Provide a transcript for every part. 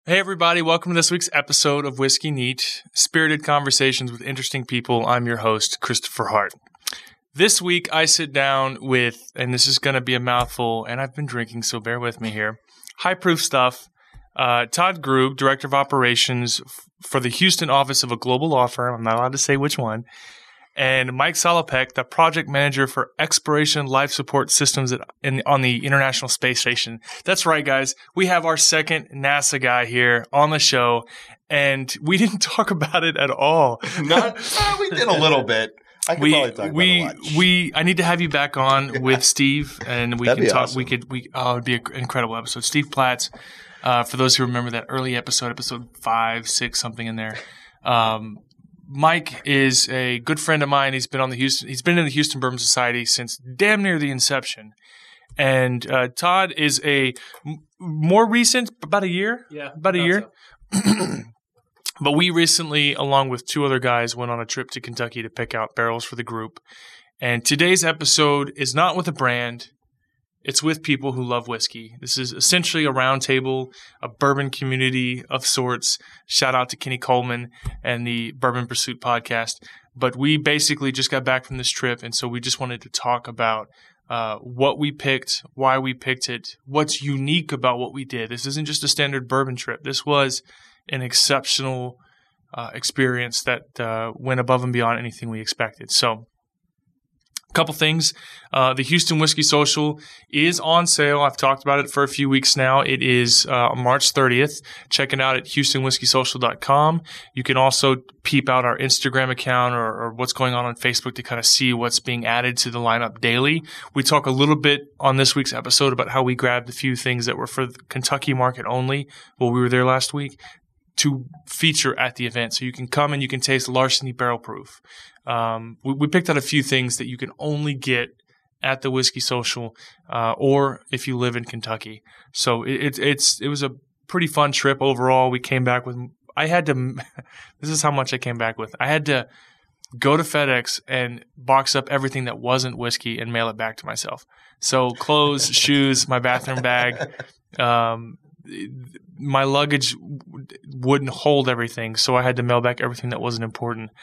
Hey everybody, welcome to this week's episode of Whiskey Neat, spirited conversations with interesting people. I'm your host, Christopher Hart. This week I sit down with, and this is going to be a mouthful, and I've been drinking, so bear with me here, high proof stuff, Todd Grube, Director of Operations for the Houston office of a global law firm, I'm not allowed to say which one, and Mike Salopek, the project manager for Exploration Life Support Systems on the International Space Station. That's right, guys. We have our second NASA guy here on the show, and we didn't talk about it at all. We did a little bit. I could probably talk about it. I need to have you back on with Steve, and we That'd can be talk. awesome. It'd be an incredible episode. Steve Platts, for those who remember that early episode 5, 6, something in there. Mike is a good friend of mine. He's been in the Houston Bourbon Society since damn near the inception. And Todd is a more recent, about a year. Yeah, about a year. So. But we recently, along with two other guys, went on a trip to Kentucky to pick out barrels for the group. And today's episode is not with a brand. It's with people who love whiskey. This is essentially a roundtable, a bourbon community of sorts. Shout out to Kenny Coleman and the Bourbon Pursuit podcast. But we basically just got back from this trip, and so we just wanted to talk about what we picked, why we picked it, what's unique about what we did. This isn't just a standard bourbon trip. This was an exceptional experience that went above and beyond anything we expected. So, a couple things. The Houston Whiskey Social is on sale. I've talked about it for a few weeks now. It is March 30th. Check it out at HoustonWhiskeySocial.com. You can also peep out our Instagram account or what's going on Facebook to kind of see what's being added to the lineup daily. We talk a little bit on this week's episode about how we grabbed a few things that were for the Kentucky market only while we were there last week to feature at the event. So you can come and you can taste Larceny Barrel Proof. We picked out a few things that you can only get at the Whiskey Social, or if you live in Kentucky. So it was a pretty fun trip overall. We came back with, this is how much I came back with. I had to go to FedEx and box up everything that wasn't whiskey and mail it back to myself. So clothes, shoes, my bathroom bag, my luggage wouldn't hold everything, so I had to mail back everything that wasn't important.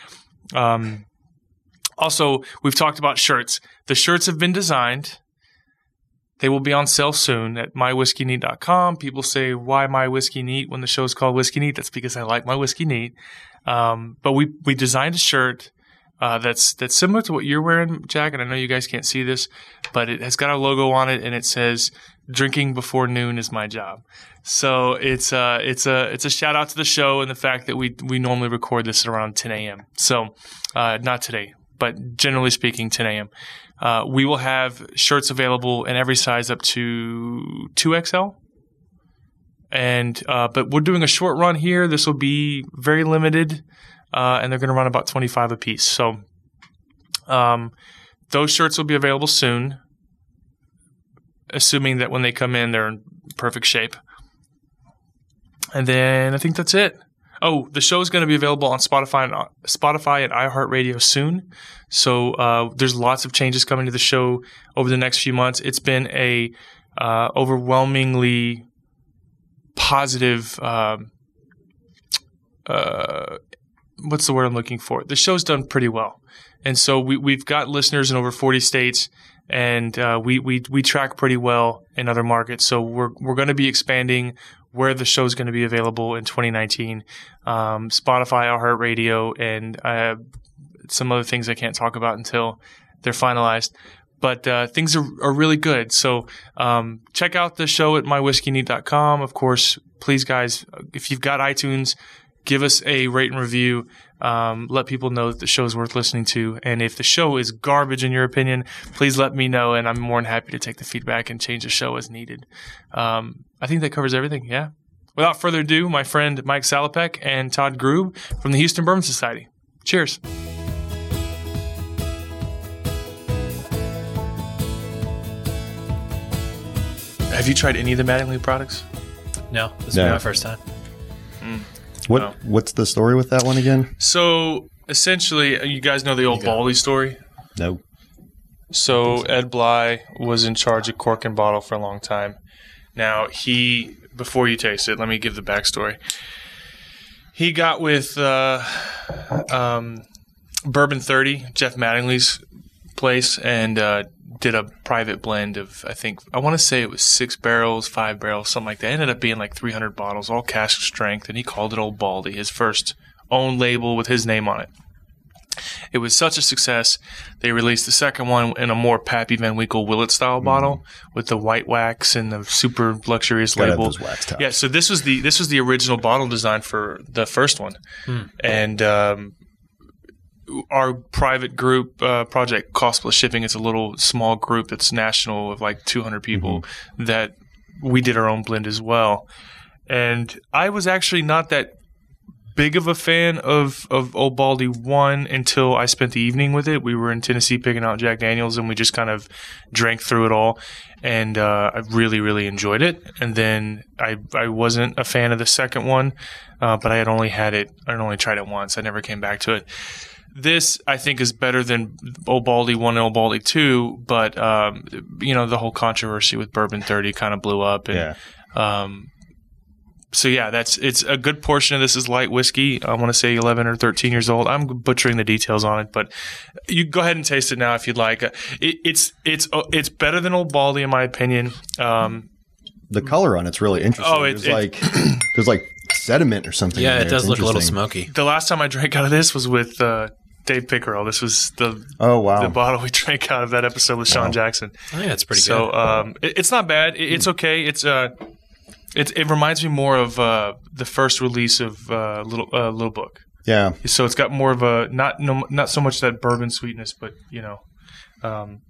Also, we've talked about shirts. The shirts have been designed. They will be on sale soon at mywhiskeyneat.com. People say, why My Whiskey Neat when the show's called Whiskey Neat? That's because I like my whiskey neat. But we designed a shirt that's similar to what you're wearing, Jack, and I know you guys can't see this, but it has got our logo on it, and it says, "Drinking before noon is my job." So it's a shout out to the show and the fact that we normally record this at around 10 a.m. So not today, but generally speaking, 10 a.m. We will have shirts available in every size up to 2XL. And but we're doing a short run here. This will be very limited, and they're going to run about 25 a piece. So those shirts will be available soon, assuming that when they come in, they're in perfect shape. And then I think that's it. Oh, the show is going to be available on Spotify and iHeartRadio soon. So there's lots of changes coming to the show over the next few months. It's been a overwhelmingly positive. What's the word I'm looking for? The show's done pretty well, and so we've got listeners in over 40 states, and we track pretty well in other markets. So we're going to be expanding where the show is going to be available in 2019. Spotify, iHeartRadio, and some other things I can't talk about until they're finalized. But things are really good. So check out the show at mywhiskeyneat.com. Of course, please, guys, if you've got iTunes, give us a rate and review. Let people know that the show is worth listening to. And if the show is garbage, in your opinion, please let me know, and I'm more than happy to take the feedback and change the show as needed. I think that covers everything, yeah? Without further ado, my friend Mike Salopek and Todd Grube from the Houston Bourbon Society. Cheers. Have you tried any of the Mattingly products? No, this will be my first time. What's the story with that one again? So essentially, you guys know the old Baldy story? No. So Ed Bly was in charge of Cork and Bottle for a long time. Now, before you taste it, let me give the backstory. He got with Bourbon 30, Jeff Mattingly's place, and did a private blend of, I want to say it was 6 barrels, 5 barrels, something like that. It ended up being like 300 bottles, all cask strength, and he called it Old Baldy, his first own label with his name on it. It was such a success, they released the second one in a more Pappy Van Winkle Willet-style bottle with the white wax and the super luxurious label. Those wax tops. Yeah, so this was the original bottle design for the first one. And our private group, Project Cost Plus Shipping, it's a little small group that's national of like 200 people that we did our own blend as well. And I was actually not that big of a fan of Old Baldy 1 until I spent the evening with it. We were in Tennessee picking out Jack Daniels, and we just kind of drank through it all. And I really, really enjoyed it. And then I wasn't a fan of the second one, but I only tried it once. I never came back to it. This, I think, is better than Old Baldy 1 and Old Baldy 2, but, the whole controversy with Bourbon 30 kind of blew up. And, so yeah, it's a good portion of this is light whiskey. I want to say 11 or 13 years old. I'm butchering the details on it, but you go ahead and taste it now if you'd like. It's better than Old Baldy in my opinion. The color on it's really interesting. Oh, there's like sediment or something. Yeah, it does look a little smoky. The last time I drank out of this was with Dave Pickerel. This was the bottle we drank out of that episode with Sean Jackson. Oh yeah, it's pretty good. So it's not bad. It's okay. It reminds me more of the first release of Little Book. Yeah. So it's got more of a not so much that bourbon sweetness, but kind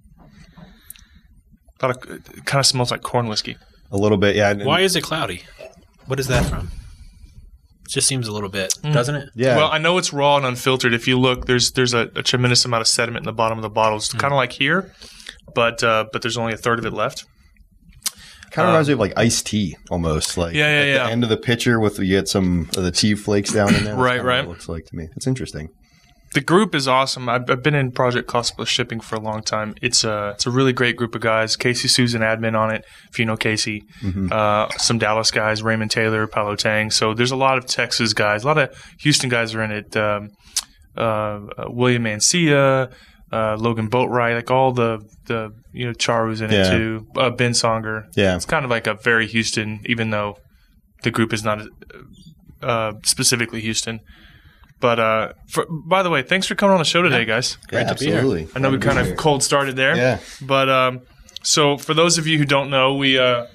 of smells like corn whiskey. A little bit, yeah. Why is it cloudy? What is that from? It just seems a little bit, doesn't it? Yeah. Well, I know it's raw and unfiltered. If you look, there's a tremendous amount of sediment in the bottom of the bottle. It's kind of like here, but there's only a third of it left. Kind of reminds me of like iced tea almost. Like the end of the pitcher you get some of the tea flakes down in there. That's right. What it looks like to me. It's interesting. The group is awesome. I've been in Project Cost Plus Shipping for a long time. It's a really great group of guys. Casey Susan admin on it, if you know Casey. Some Dallas guys, Raymond Taylor, Paolo Tang. So there's a lot of Texas guys. A lot of Houston guys are in it. William Mancia, Logan Boatwright, like all the Charu's in it too. Ben Songer. Yeah. It's kind of like a very Houston, even though the group is not specifically Houston. But by the way, thanks for coming on the show today, guys. Great to be here. I know we kind of cold started there. Yeah. But so for those of you who don't know, we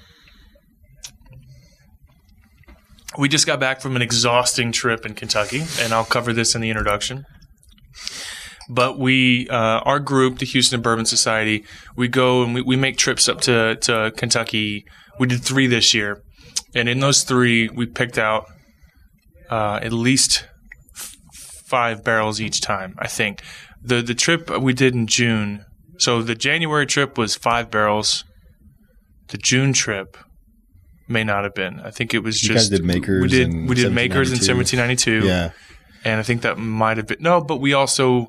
just got back from an exhausting trip in Kentucky, and I'll cover this in the introduction. But our group, the Houston Bourbon Society, we go and we make trips up to Kentucky. We did 3 this year, and in those 3, we picked out at least 5 barrels each time, I think. The trip we did in June, so the January trip was 5 barrels. The June trip may not have been. I think it was you guys did Makers. We did Makers in 1792. Yeah. And I think that might have been – no, but we also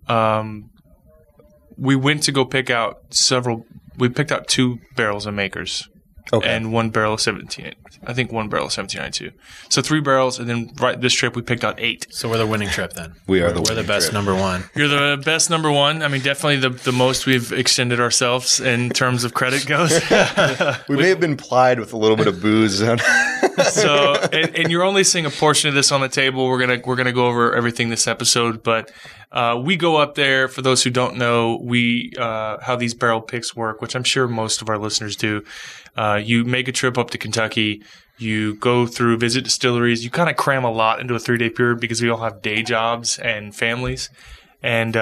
we went to go pick out we picked out 2 barrels of Makers. Okay. And 1 barrel of 1792. So 3 barrels, and then this trip we picked out 8. So we're the winning trip then. We're the best number one. You're the best number one. I mean, definitely the most we've extended ourselves in terms of credit goes. we may have been plied with a little bit of booze. So, and you're only seeing a portion of this on the table. We're gonna go over everything this episode, but we go up there. For those who don't know, how these barrel picks work, which I'm sure most of our listeners do. You make a trip up to Kentucky. You go through, visit distilleries. You kind of cram a lot into a 3-day period because we all have day jobs and families. And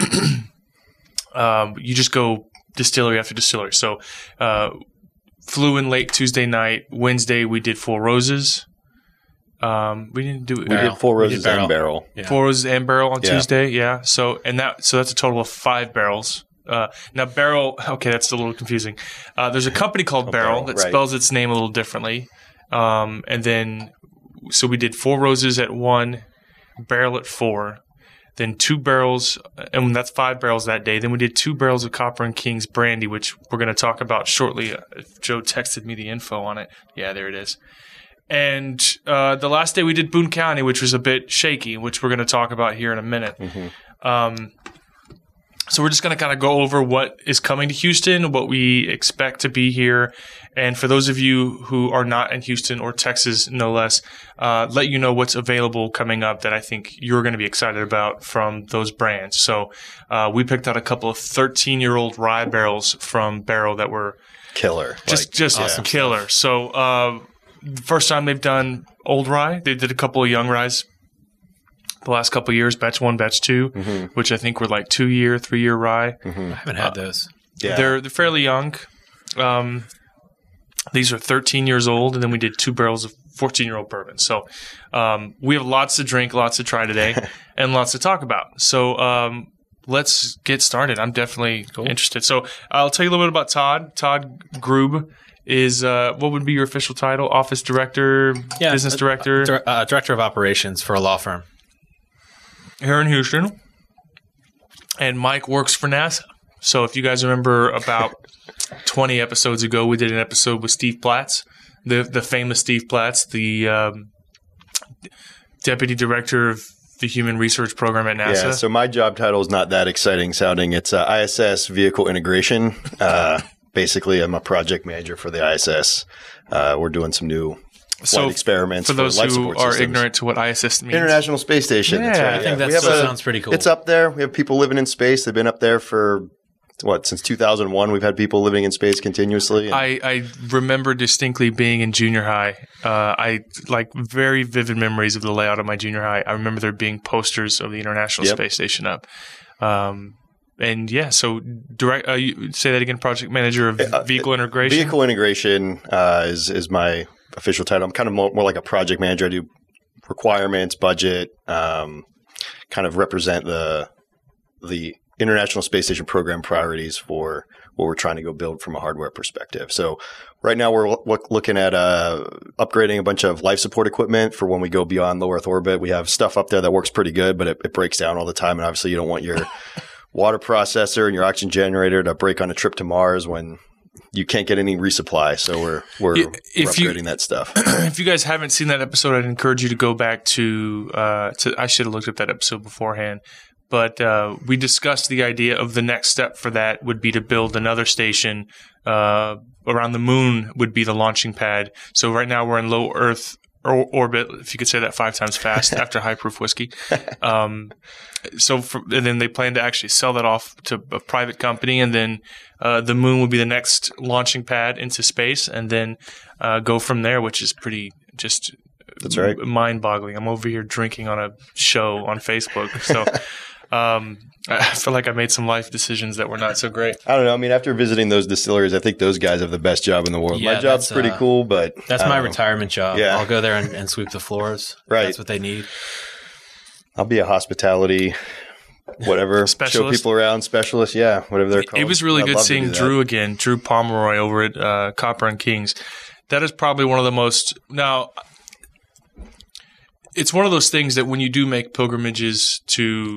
you just go distillery after distillery. So flew in late Tuesday night. Wednesday, we did Four Roses. We didn't do it. We did Four Roses and Barrel. Yeah. Four Roses and Barrel on Tuesday, yeah. So that's a total of 5 barrels. Now, Barrel, okay, that's a little confusing. There's a company called Barrel that spells its name a little differently. And then, so we did Four Roses at 1, Barrel at 4. then 2 barrels, and that's 5 barrels that day. Then we did 2 barrels of Copper and Kings brandy, which we're going to talk about shortly. Joe texted me the info on it. Yeah, there it is. And the last day we did Boone County, which was a bit shaky, which we're going to talk about here in a minute. Mm-hmm. So we're just going to kind of go over what is coming to Houston, what we expect to be here. And for those of you who are not in Houston or Texas, no less, let you know what's available coming up that I think you're going to be excited about from those brands. So we picked out a couple of 13-year-old rye barrels from Barrel that were killer. Just awesome killer. Stuff. So first time they've done old rye. They did a couple of young ryes the last couple of years, batch 1, batch 2, mm-hmm. which I think were like 2-year, 3-year rye. Mm-hmm. I haven't had those. Yeah. They're fairly young. These are 13 years old, and then we did 2 barrels of 14-year-old bourbon. So we have lots to drink, lots to try today, and lots to talk about. So let's get started. I'm definitely interested. So I'll tell you a little bit about Todd. Todd Grube is what would be your official title? Office director, business director? Director of operations for a law firm. Here in Houston. And Mike works for NASA. So if you guys remember about 20 episodes ago, we did an episode with Steve Platts, the famous Steve Platts, the deputy director of the Human Research Program at NASA. Yeah, so my job title is not that exciting sounding. It's ISS Vehicle Integration. Basically, I'm a project manager for the ISS. We're doing some new flight experiments for those who are ignorant to what ISS means. International Space Station. Yeah, that's right. I think that sounds pretty cool. It's up there. We have people living in space. They've been up there for since 2001. We've had people living in space continuously. I remember distinctly being in junior high. I like very vivid memories of the layout of my junior high. I remember there being posters of the International Space Station up. And yeah, so you say that again, project manager of vehicle integration? Vehicle integration is my official title. I'm kind of more like a project manager. I do requirements, budget, kind of represent the International Space Station program priorities for what we're trying to go build from a hardware perspective. So right now we're looking at upgrading a bunch of life support equipment for when we go beyond low Earth orbit. We have stuff up there that works pretty good, but it breaks down all the time. And obviously you don't want your water processor and your oxygen generator to break on a trip to Mars when you can't get any resupply. So we're upgrading that stuff. If you guys haven't seen that episode, I'd encourage you to go back to I should have looked up that episode beforehand. But we discussed the idea of the next step for that would be to build another station around the moon would be the launching pad. So right now we're in low Earth orbit, if you could say that 5 times fast after high proof whiskey. And then they plan to actually sell that off to a private company, and then the moon would be the next launching pad into space, and then go from there, which is pretty just That's right. mind-boggling. I'm over here drinking on a show on Facebook, so I feel like I made some life decisions that were not so great. I don't know. I mean, after visiting those distilleries, I think those guys have the best job in the world. Yeah, my job's pretty cool, but that's my retirement job. Yeah. I'll go there and sweep the floors. Right. That's what they need. I'll be a hospitality, whatever, show people around specialist. Yeah, whatever they're called. It was really good seeing Drew again, Drew Pomeroy over at Copper and Kings. That is probably one of the most – now, it's one of those things that when you do make pilgrimages –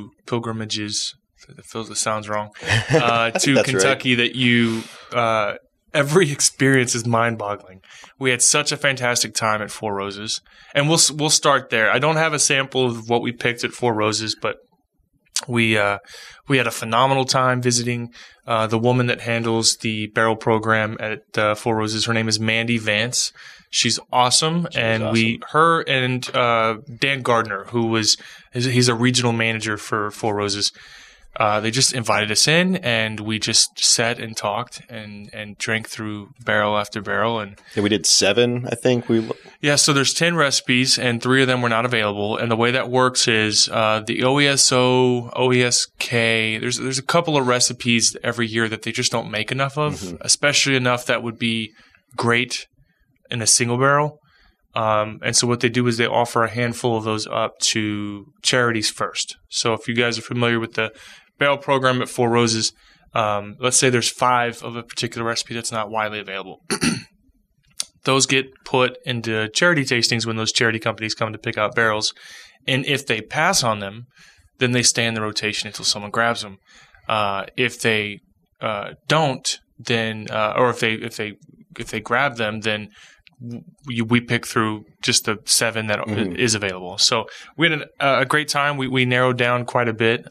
it sounds wrong to Kentucky, right, that you every experience is mind-boggling. We had such a fantastic time at Four Roses, and we'll start there. I don't have a sample of what we picked at Four Roses, but we had a phenomenal time visiting the woman that handles the barrel program at Four Roses. Her name is Mandy Vance. She's awesome, her and Dan Gardner, he's a regional manager for Four Roses. They just invited us in, and we just sat and talked and drank through barrel after barrel. And we did 7, I think. Yeah, so there's 10 recipes, and 3 of them were not available. And the way that works is the OESO, OESK, there's a couple of recipes every year that they just don't make enough of, especially enough that would be great in a single barrel. And so what they do is they offer a handful of those up to charities first. So if you guys are familiar with the barrel program at Four Roses, let's say there's 5 of a particular recipe that's not widely available. Those get put into charity tastings when those charity companies come to pick out barrels. And if they pass on them, then they stay in the rotation until someone grabs them. If they don't, then or if they grab them, then we pick through just the 7 that is available. So we had a great time. We narrowed down quite a bit.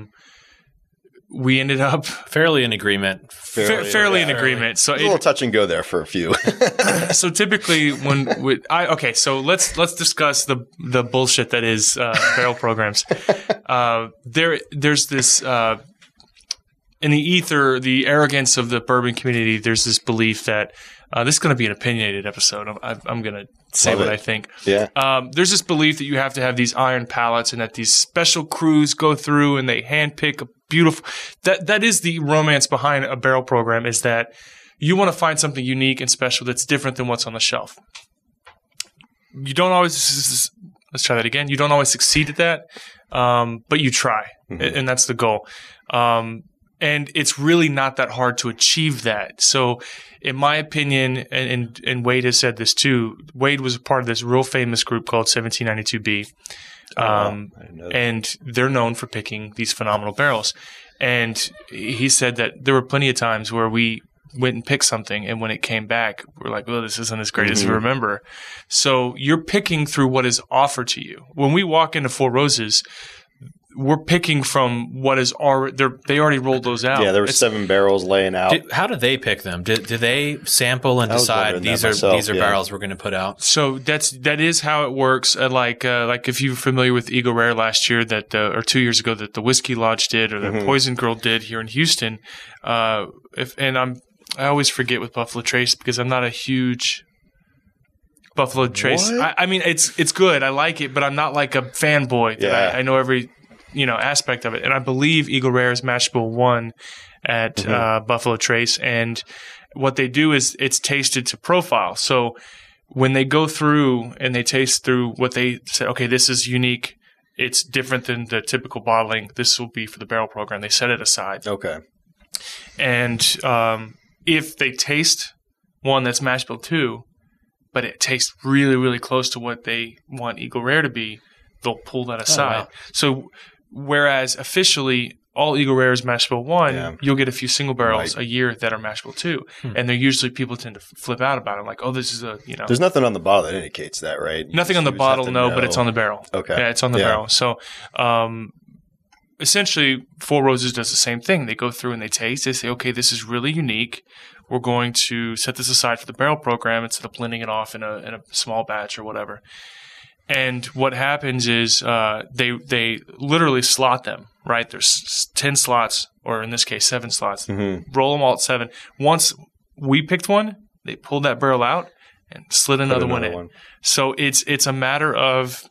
We ended up fairly in agreement. Fairly in agreement. So a little touch and go there for a few. So typically so let's discuss the bullshit that is barrel programs. There's this in the ether, the arrogance of the bourbon community. There's this belief that this is going to be an opinionated episode. I'm going to say what I think. Yeah. There's this belief that you have to have these iron palates and that these special crews go through and they handpick a beautiful. That is the romance behind a barrel program, is that you want to find something unique and special that's different than what's on the shelf. You don't always. Let's try that again. You don't always succeed at that, but you try, and that's the goal. And it's really not that hard to achieve that. So, in my opinion, and Wade has said this too, Wade was a part of this real famous group called 1792B. And they're known for picking these phenomenal barrels. And he said that there were plenty of times where we went and picked something, and when it came back, we're like, well, this isn't as great as we remember. So you're picking through what is offered to you. When we walk into Four Roses, we're picking from what is already – they already rolled those out. Yeah, there were 7 barrels laying out. How do they pick them? Do they sample and decide these are barrels we're going to put out? So that is how it works. Like if you're familiar with Eagle Rare last year or 2 years ago that the Whiskey Lodge did or the Poison Girl did here in Houston. I always forget with Buffalo Trace because I'm not a huge Buffalo Trace. I mean, it's good. I like it, but I'm not like a fanboy. I know every – aspect of it. And I believe Eagle Rare is match bill 1 at Buffalo Trace. And what they do is it's tasted to profile. So when they go through and they taste through what they say, okay, this is unique. It's different than the typical bottling. This will be for the barrel program. They set it aside. Okay. And if they taste one that's match bill 2, but it tastes really, really close to what they want Eagle Rare to be, they'll pull that aside. Oh, wow. So whereas officially all Eagle Rare is mash bill 1, you'll get a few single barrels a year that are mash bill 2. And they're usually people tend to flip out about it. Like, oh, this is There's nothing on the bottle that indicates that, right? Nothing on the bottle, but it's on the barrel. Okay. Yeah, it's on the barrel. So essentially, Four Roses does the same thing. They go through and they taste. They say, okay, this is really unique. We're going to set this aside for the barrel program instead of blending it off in a small batch or whatever. And what happens is they literally slot them, right? There's 10 slots, or in this case, 7 slots. Roll them all at 7. Once we picked one, they pulled that barrel out and slid another one in. So it's a matter of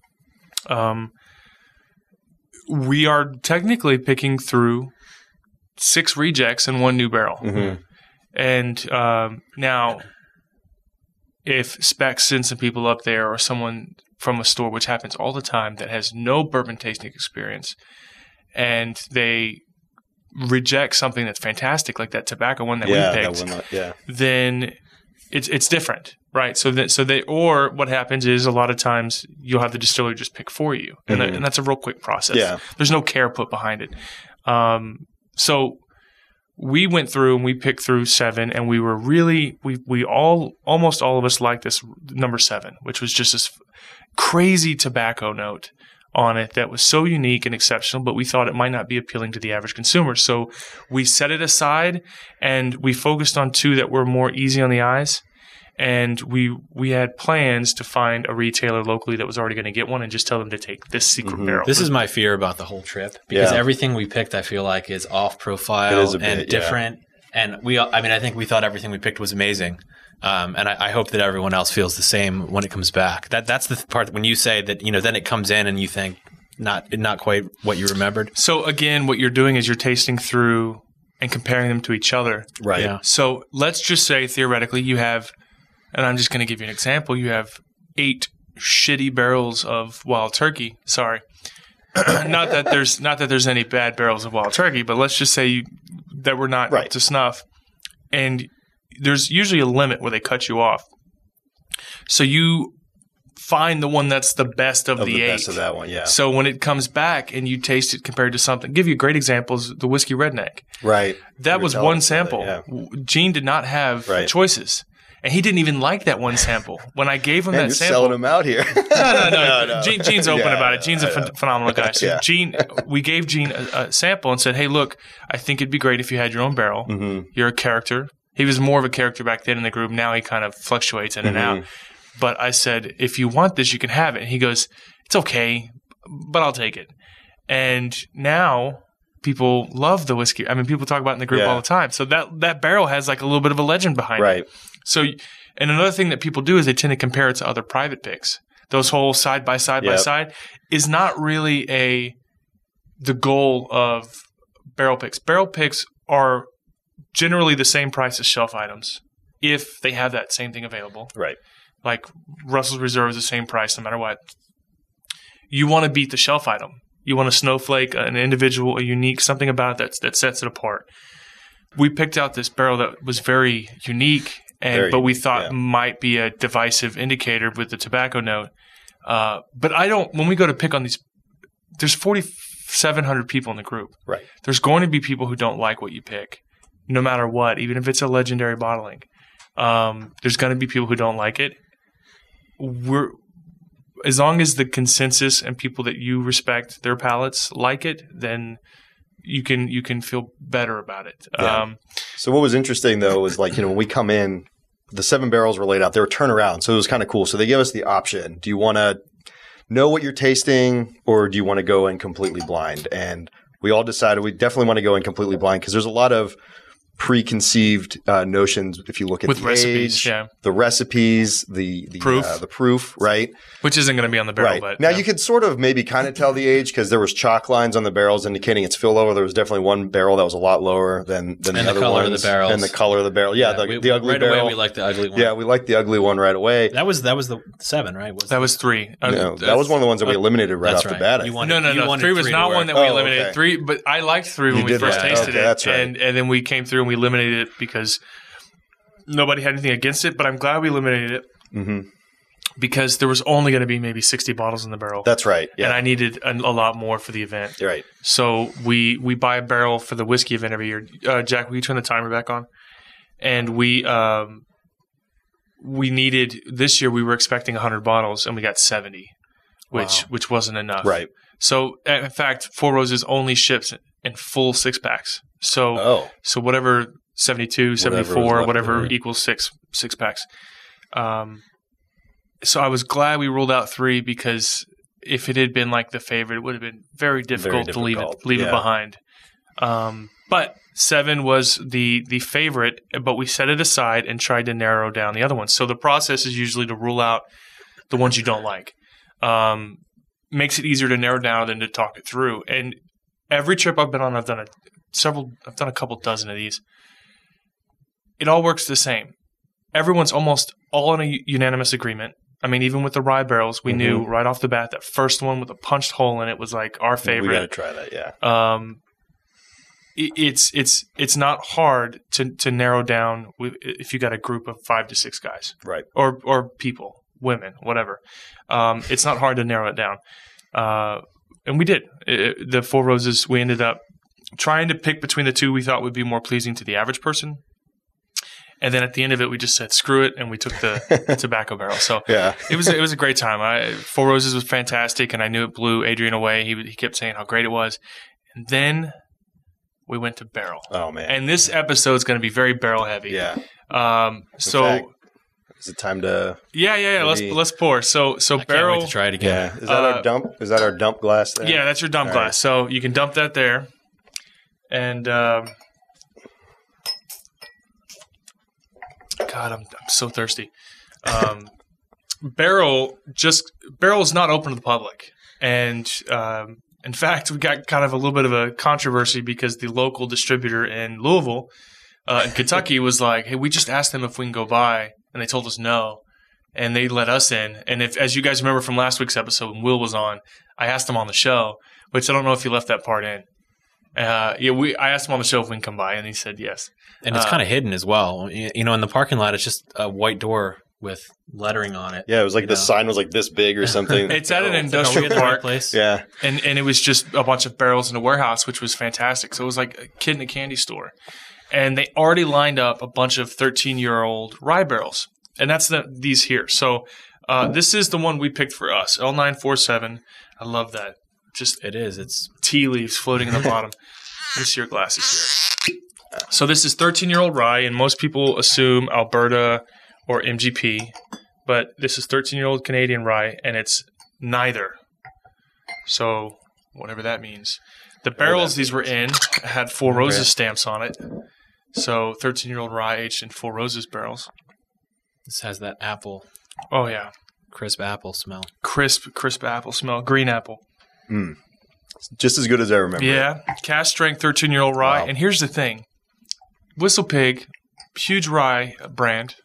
we are technically picking through 6 rejects and 1 new barrel. And now if Spec sends some people up there or someone from a store, which happens all the time, that has no bourbon tasting experience, and they reject something that's fantastic, like that tobacco one that we picked, then it's different, right? So what happens is a lot of times you'll have the distiller just pick for you, and that's a real quick process. Yeah. There's no care put behind it. So we went through and we picked through 7, and we were really almost all of us liked this number 7, which was just this crazy tobacco note on it that was so unique and exceptional, but we thought it might not be appealing to the average consumer. So we set it aside and we focused on 2 that were more easy on the eyes. And we had plans to find a retailer locally that was already going to get one and just tell them to take this secret barrel. This is my fear about the whole trip, because everything we picked, I feel like, is off profile and different. And I think we thought everything we picked was amazing. And I hope that everyone else feels the same when it comes back. That's the part when you say that, then it comes in and you think not quite what you remembered. So again, what you're doing is you're tasting through and comparing them to each other. Right. Yeah. So let's just say theoretically you have, and I'm just going to give you an example, you have 8 shitty barrels of Wild Turkey. Sorry. not that there's any bad barrels of Wild Turkey, but let's just say that we're not up to snuff. And there's usually a limit where they cut you off. So you find the one that's the best of the 8. Best of that one, yeah. So when it comes back and you taste it compared to something, give you a great example is the Whiskey Redneck. Right. That was one sample. Gene did not have choices. And he didn't even like that one sample. When I gave him that sample, selling him out here. No. Gene's open about it. Gene's a phenomenal guy. So we gave Gene a sample and said, "Hey, look, I think it'd be great if you had your own barrel. Mm-hmm. You're a character." He was more of a character back then in the group. Now he kind of fluctuates in and out. But I said, "If you want this, you can have it." And he goes, "It's okay, but I'll take it." And now people love the whiskey. I mean, people talk about it in the group all the time. So that barrel has like a little bit of a legend behind it. So, and another thing that people do is they tend to compare it to other private picks. Those whole side by side is not really the goal of barrel picks. Barrel picks are generally the same price as shelf items if they have that same thing available. Right. Like Russell's Reserve is the same price no matter what. You want to beat the shelf item. You want a snowflake, an individual, a unique, something about it that sets it apart. We picked out this barrel that was very unique. But we thought might be a divisive indicator with the tobacco note. But when we go to pick on these, there's 4,700 people in the group. Right. There's going to be people who don't like what you pick, no matter what, even if it's a legendary bottling. There's going to be people who don't like it. As long as the consensus and people that you respect their palates like it, then you can feel better about it. Yeah. So what was interesting though was when we come in, the 7 barrels were laid out. They were turnaround, so it was kind of cool. So they gave us the option: do you want to know what you're tasting, or do you want to go in completely blind? And we all decided we definitely want to go in completely blind because there's a lot of preconceived notions if you look at with the recipes, age, the recipes, the proof, right? Which isn't going to be on the barrel. Right. But now you could sort of maybe kind of tell the age because there was chalk lines on the barrels indicating its fill level. There was definitely one barrel that was a lot lower than the other color ones. Of the barrels. And the color of the barrel. Yeah, the ugly right barrel. Away we liked the ugly one. Yeah, we liked the ugly one right away. That was the 7, right? That was 3. No, that was one of the ones that we eliminated right off the bat. No. 3 was not one that we eliminated. Okay. 3, but I liked 3 when we first tasted it. That's right. And then we came through and we eliminated it because nobody had anything against it, but I'm glad we eliminated it because there was only going to be maybe 60 bottles in the barrel. That's right. Yeah. And I needed a lot more for the event. You're right. So we buy a barrel for the whiskey event every year. Jack, will you turn the timer back on? And we needed – this year we were expecting 100 bottles and we got 70, which wasn't enough. Right. So, in fact, Four Roses only ships in full 6-packs. So whatever – 72, 74, whatever equals six packs. So I was glad we ruled out 3 because if it had been like the favorite, it would have been very difficult to leave it behind. But 7 was the favorite, but we set it aside and tried to narrow down the other ones. So the process is usually to rule out the ones you don't like. Makes it easier to narrow down than to talk it through. And every trip I've been on, I've done a couple dozen of these. It all works the same. Everyone's almost all in a unanimous agreement. I mean, even with the rye barrels, we knew right off the bat that first one with a punched hole in it was like our favorite. We got to try that, yeah. It's not hard to narrow down if you got a group of 5 to 6 guys, right? Or people, women, whatever. It's not hard to narrow it down, and we did. The Four Roses, we ended up trying to pick between the 2 we thought would be more pleasing to the average person. And then at the end of it, we just said, screw it, and we took the tobacco barrel. So it was a great time. Four Roses was fantastic, and I knew it blew Adrian away. He kept saying how great it was. And then we went to barrel. Oh, man. And this episode is going to be very barrel heavy. Yeah. So fact, is it time to Yeah. Let's pour. So I barrel. Can't wait to try it again. Yeah. Is that our dump? Is that our dump glass there? Yeah, that's your dump glass. So you can dump that there. And God, I'm so thirsty. Barrel is not open to the public, and in fact, we got kind of a little bit of a controversy because the local distributor in Louisville, in Kentucky, was like, "Hey, we just asked them if we can go by, and they told us no, and they let us in." And if, as you guys remember from last week's episode when Will was on, I asked him on the show, which I don't know if he left that part in. I asked him on the show if we can come by, and he said yes. And it's kind of hidden as well. In the parking lot, it's just a white door with lettering on it. Yeah, it was like the sign was like this big or something. It's at an industrial park. Place. Yeah. And it was just a bunch of barrels in a warehouse, which was fantastic. So it was like a kid in a candy store. And they already lined up a bunch of 13-year-old rye barrels. And that's these here. So this is the one we picked for us, L947. I love that. It's tea leaves floating in the bottom. Let me see your glasses here. So this is 13-year-old rye, and most people assume Alberta or MGP, but this is 13-year-old Canadian rye, and it's neither. So whatever that means. The barrels these were in had Four Roses stamps on it. So 13-year-old rye aged in Four Roses barrels. This has that apple. Oh, yeah. Crisp apple smell. Crisp apple smell. Green apple. Mm. Just as good as I remember. Yeah. Cask strength 13-year-old rye. Wow. And here's the thing. Whistle Pig, huge rye brand.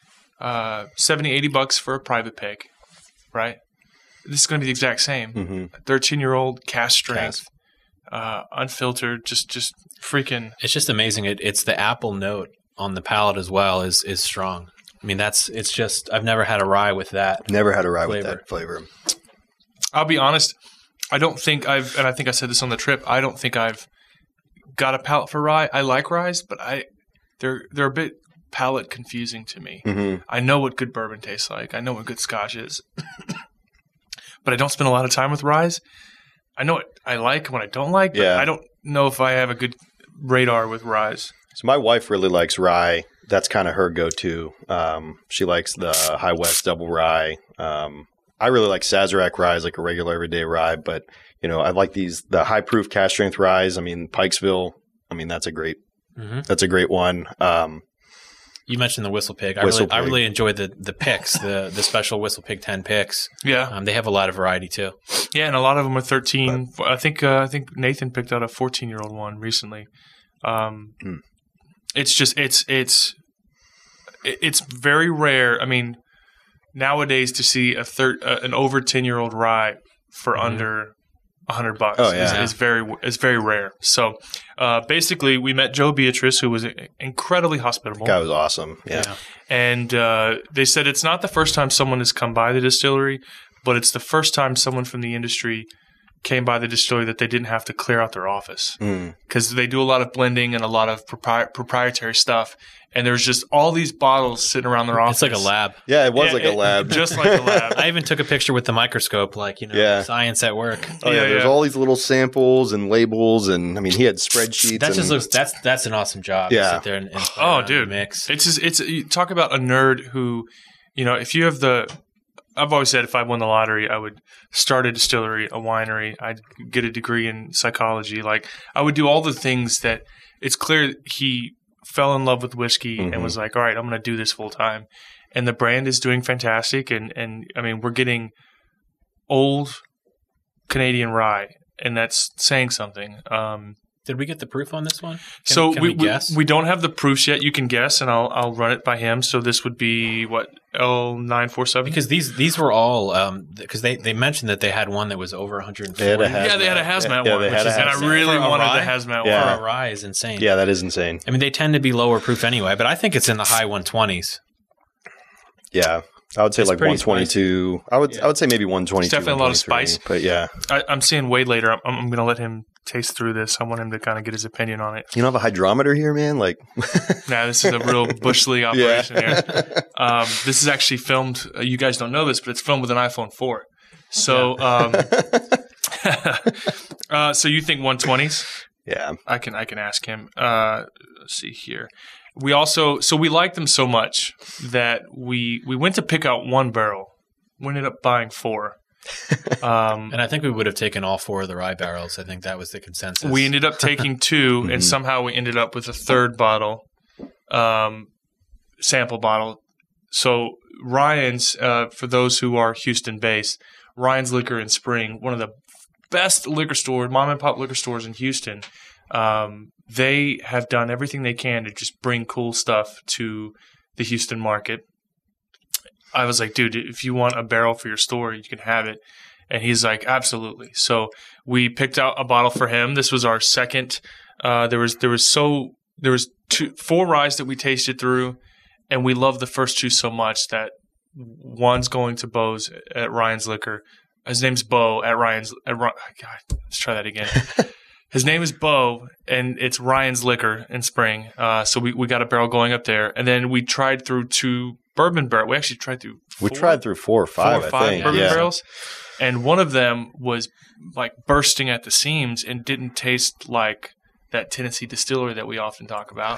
$70-$80 for a private pig, right? This is going to be the exact same. Mm-hmm. 13-year-old cask strength, unfiltered, just freaking. It's just amazing. It's the apple note on the palate as well is strong. I mean, it's just I've never had a rye with that. Never had a rye with that flavor. I'll be honest. I don't think and I think I said this on the trip. I don't think I've got a palate for rye. I like ryes, but they're a bit palate confusing to me. Mm-hmm. I know what good bourbon tastes like. I know what good scotch is. But I don't spend a lot of time with ryes. I know what I like and what I don't like, but I don't know if I have a good radar with ryes. So my wife really likes rye. That's kind of her go-to. She likes the High West Double Rye. I really like Sazerac rye, like a regular everyday rye, but I like the high proof cask strength ryes. I mean, Pikesville. I mean, that's a great one. You mentioned the Whistle Pig. I really enjoyed the picks, the special Whistle Pig 10 picks. Yeah, they have a lot of variety too. Yeah, and a lot of them are 13. But I think Nathan picked out a 14-year-old one recently. It's just it's very rare. I mean, nowadays to see an over 10-year-old rye for under $100 is very rare. So basically, we met Joe Beatrice, who was incredibly hospitable. That guy was awesome. Yeah. And they said it's not the first time someone has come by the distillery, but it's the first time someone from the industry came by the distillery that they didn't have to clear out their office because they do a lot of blending and a lot of proprietary stuff. And there's just all these bottles sitting around their office. It's like a lab. Yeah, it was like a lab. Just like a lab. I even took a picture with the microscope, science at work. Oh, yeah. There's all these little samples and labels. And, I mean, he had spreadsheets. That just looks – that's an awesome job. Yeah. To sit there and dude. Mix. It's you talk about a nerd who, if you have I've always said if I won the lottery, I would start a distillery, a winery. I'd get a degree in psychology. Like, I would do all the things that it's clear he fell in love with whiskey and was like, all right, I'm going to do this full time. And the brand is doing fantastic. And I mean, we're getting old Canadian rye, and that's saying something. Did we get the proof on this one? Can we guess? We don't have the proofs yet. You can guess, and I'll run it by him. So this would be what, L947? Because these were all because they mentioned that they had one that was over 140. They had a hazmat one, and I really wanted the hazmat one. For a rye is insane. Yeah, that is insane. I mean, they tend to be lower proof anyway, but I think it's in the high 120s. Yeah. I would say it's like 122. Spicy. I would say maybe 122. It's definitely a lot of spice. But yeah. I'm seeing Wade later. I'm going to let him taste through this. I want him to kind of get his opinion on it. You don't have a hydrometer here, man? Like, nah, this is a real Bush League operation here. This is actually filmed. You guys don't know this, but it's filmed with an iPhone 4. So, so you think 120s? Yeah. I can ask him. Let's see here. We liked them so much that we went to pick out one barrel. We ended up buying 4. And I think we would have taken all 4 of the rye barrels. I think that was the consensus. We ended up taking 2, and somehow we ended up with a third bottle, sample bottle. So Ryan's, for those who are Houston-based, Ryan's Liquor in Spring, one of the best liquor stores, mom and pop liquor stores in Houston. They have done everything they can to just bring cool stuff to the Houston market. I was like, dude, if you want a barrel for your store, you can have it. And he's like, absolutely. So we picked out a bottle for him. This was our second. There was 4 ryes that we tasted through, and we loved the first 2 so much that One's going to Bo's at Ryan's Liquor. His name's Bo at Ryan's. God, let's try that again. His name is Bo, and it's Ryan's Liquor in Spring. So we got a barrel going up there, and then we tried through 2 bourbon barrels. We actually tried through 4. We tried through 4 or 5, I think. Bourbon barrels, and one of them was like bursting at the seams and didn't taste like that Tennessee distillery that we often talk about.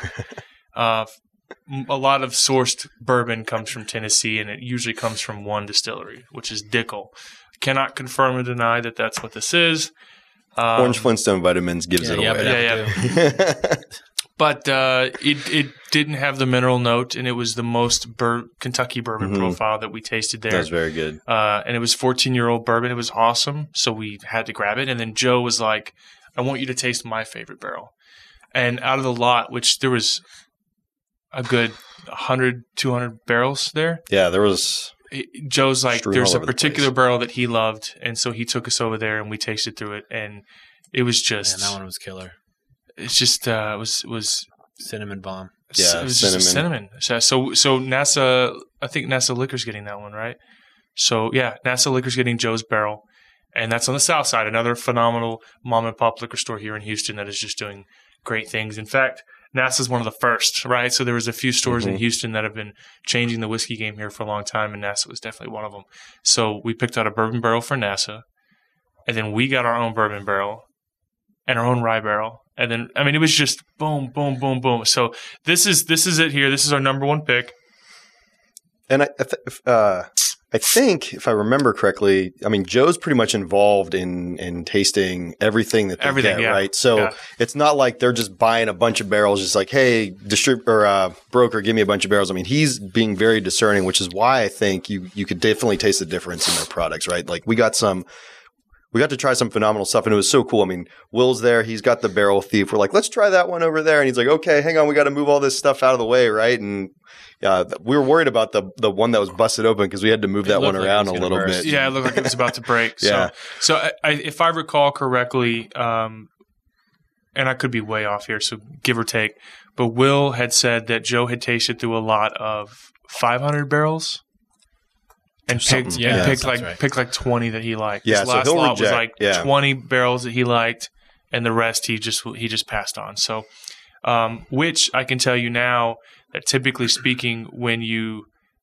A lot of sourced bourbon comes from Tennessee, and it usually comes from one distillery, which is Dickel. Cannot confirm or deny that that's what this is. Orange Flintstone Vitamins gives it away. But it didn't have the mineral note, and it was the most Kentucky bourbon profile that we tasted there. That was very good. And it was 14-year-old bourbon. It was awesome, so we had to grab it. And then Joe was like, I want you to taste my favorite barrel. And out of the lot, which there was a good 100, 200 barrels there. Yeah, there was. Joe's like, there's a particular barrel that he loved, and so he took us over there and we tasted through it, and it was just. Man, that one was killer. It's just it was cinnamon bomb. Yeah, it was cinnamon. Just cinnamon. So NASA, I think NASA Liquor's getting that one, right? So yeah, NASA Liquor's getting Joe's barrel, and that's on the south side. Another phenomenal mom and pop liquor store here in Houston that is just doing great things. In fact, NASA's one of the first, right? So there was a few stores in Houston that have been changing the whiskey game here for a long time, and NASA was definitely one of them. So we picked out a bourbon barrel for NASA, and then we got our own bourbon barrel and our own rye barrel. And then, I mean, it was just boom, boom, boom, boom. So this is it here. This is our number 1 pick. And I think, if I remember correctly, I mean, Joe's pretty much involved in tasting everything that they get, right? So it's not like they're just buying a bunch of barrels, just like, hey, broker, give me a bunch of barrels. I mean, he's being very discerning, which is why I think you could definitely taste the difference in their products, right? Like we got to try some phenomenal stuff, and it was so cool. I mean, Will's there. He's got the Barrel Thief. We're like, let's try that one over there. And he's like, okay, hang on. We got to move all this stuff out of the way, right? And we were worried about the one that was busted open because we had to move that one around a little bit. Yeah, it looked like it was about to break. Yeah. So if I recall correctly, and I could be way off here, so give or take, but Will had said that Joe had tasted through a lot of 500 barrels. And picked like 20 that he liked. Yeah, His last lot was like 20 barrels that he liked, and the rest he just passed on. So, which I can tell you now that typically speaking, when you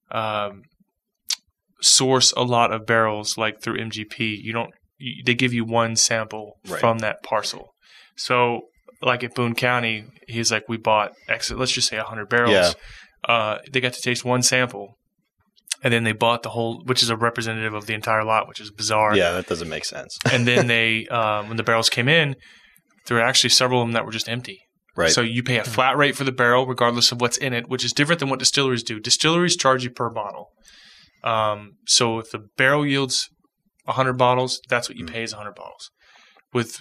source a lot of barrels like through MGP, they give you one sample from that parcel. So, like at Boone County, he's like, we bought let's just say 100 barrels. Yeah. They got to taste one sample. And then they bought the whole, which is a representative of the entire lot, which is bizarre. Yeah, that doesn't make sense. And then they, when the barrels came in, there were actually several of them that were just empty. Right. So you pay a flat rate for the barrel, regardless of what's in it, which is different than what distilleries do. Distilleries charge you per bottle. So if the barrel yields 100 bottles, that's what you pay is 100 bottles. With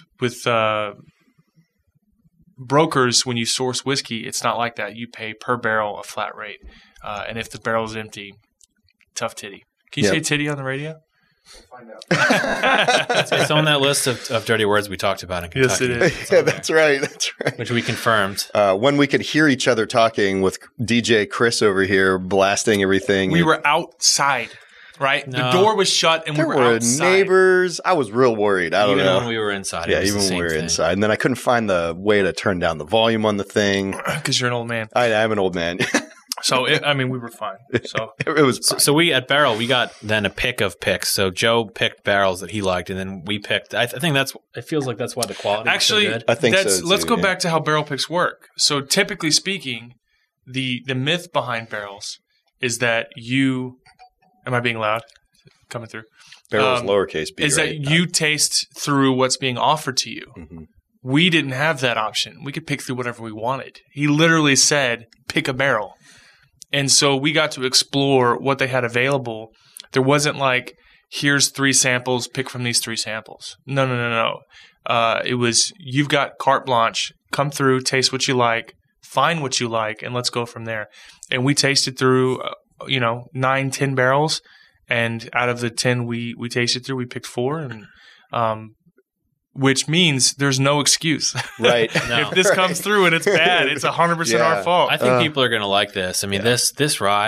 brokers, when you source whiskey, it's not like that. You pay per barrel a flat rate. And if the barrel is empty, tough titty. Can you say titty on the radio? Find out. It's on that list of dirty words we talked about in Kentucky. Yes, it is. Yeah, that's right. That's right. Which we confirmed. When we could hear each other talking with DJ Chris over here blasting everything. We were outside, right? No. The door was shut and we were outside. Neighbors. I was real worried. I don't know. Even when we were inside. Yeah, even when we were inside. And then I couldn't find the way to turn down the volume on the thing. Because you're an old man. I am an old man. So, we were fine. So it was fine. So we, at Barrel, we got then a pick of picks. So Joe picked barrels that he liked, and then we picked. I think it feels like that's why the quality is so good. I think so too, let's go back to how barrel picks work. So typically speaking, the myth behind barrels is that am I being loud? Coming through. Barrels lowercase b. Is that you taste through what's being offered to you. Mm-hmm. We didn't have that option. We could pick through whatever we wanted. He literally said, pick a barrel. And so we got to explore what they had available. There wasn't like, here's 3 samples, pick from these 3 samples. No. It was, you've got carte blanche. Come through, taste what you like, find what you like, and let's go from there. And we tasted through, 9, 10 barrels. And out of the 10 we tasted through, we picked 4. And which means there's no excuse. Right. No. If this comes through and it's bad, it's 100% our fault. I think people are going to like this. I mean, this rye,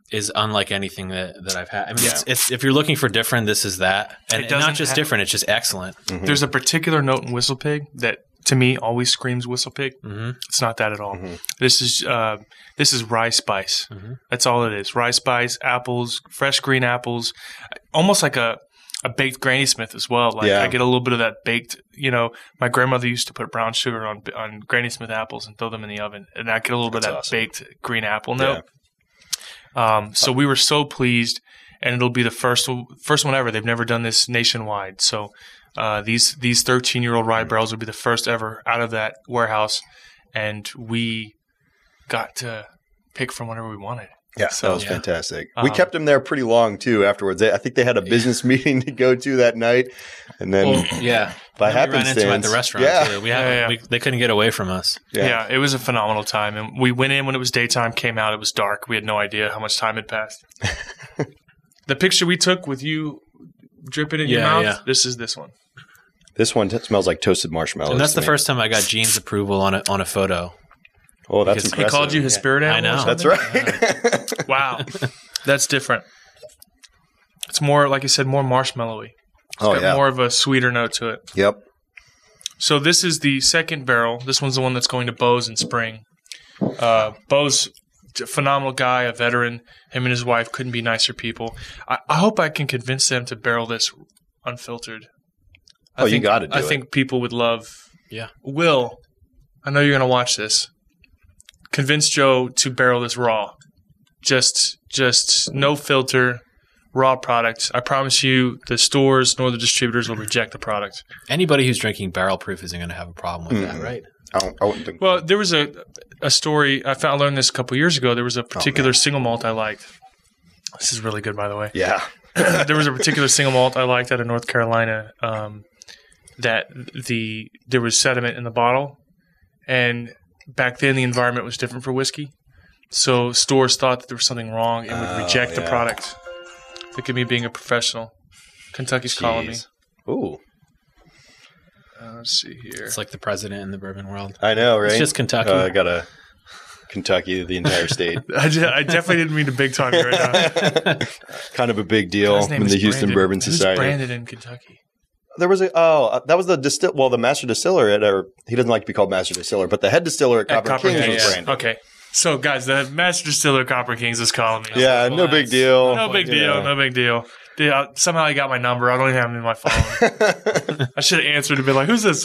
is unlike anything that I've had. I mean, it's if you're looking for different, this is that. And not just different, it's just excellent. Mm-hmm. There's a particular note in Whistle Pig that, to me, always screams Whistle Pig. Mm-hmm. It's not that at all. Mm-hmm. This is rye spice. Mm-hmm. That's all it is. Rye spice, apples, fresh green apples, almost like a baked Granny Smith as well. Like I get a little bit of that baked. My grandmother used to put brown sugar on Granny Smith apples and throw them in the oven, and I get a little bit of that baked green apple note. Yeah. So we were so pleased, and it'll be the first one ever. They've never done this nationwide. So these 13-year-old rye barrels will be the first ever out of that warehouse, and we got to pick from whatever we wanted. Yeah, so, that was fantastic. We kept them there pretty long, too, afterwards. I think they had a business meeting to go to that night. And then by happenstance. We ran into them at the restaurant, too. They couldn't get away from us. Yeah, it was a phenomenal time. And we went in when it was daytime, came out, it was dark. We had no idea how much time had passed. The picture we took with you dripping in your mouth, this is this one. This one smells like toasted marshmallows. And that's the first time I got Gene's approval on a photo. Oh, that's impressive. He called you his spirit animal. I know. That's right. Wow. That's different. It's more, like you said, more marshmallowy. It's got more of a sweeter note to it. Yep. So this is the second barrel. This one's the one that's going to Bose in spring. Bose, a phenomenal guy, a veteran. Him and his wife couldn't be nicer people. I hope I can convince them to barrel this unfiltered. You got to do it. I think people would love. Yeah. Will, I know you're going to watch this. Convince Joe to barrel this raw. Just no filter, raw product. I promise you the stores nor the distributors will reject the product. Anybody who's drinking barrel proof isn't going to have a problem with that, right? I wouldn't think. Well, there was a story. I learned this a couple years ago. There was a particular single malt I liked. This is really good, by the way. Yeah. There was a particular single malt I liked out of North Carolina that there was sediment in the bottle, and back then, the environment was different for whiskey. So stores thought that there was something wrong and would reject the product. Look at me being a professional. Kentucky's calling me. Ooh. Let's see here. It's like the president in the bourbon world. I know, right? It's just Kentucky. I got a Kentucky, the entire state. I definitely didn't mean to big talk you right now. Kind of a big deal in the Houston Bourbon Society. Who's branded in Kentucky? There was that was the master distiller he doesn't like to be called master distiller, but the head distiller at Copper Kings was branded. Okay. So guys, the master distiller at Copper Kings is calling me. Yeah, no big deal. No big deal. Yeah, somehow he got my number. I don't even have him in my phone. I should have answered and been like, "Who's this?"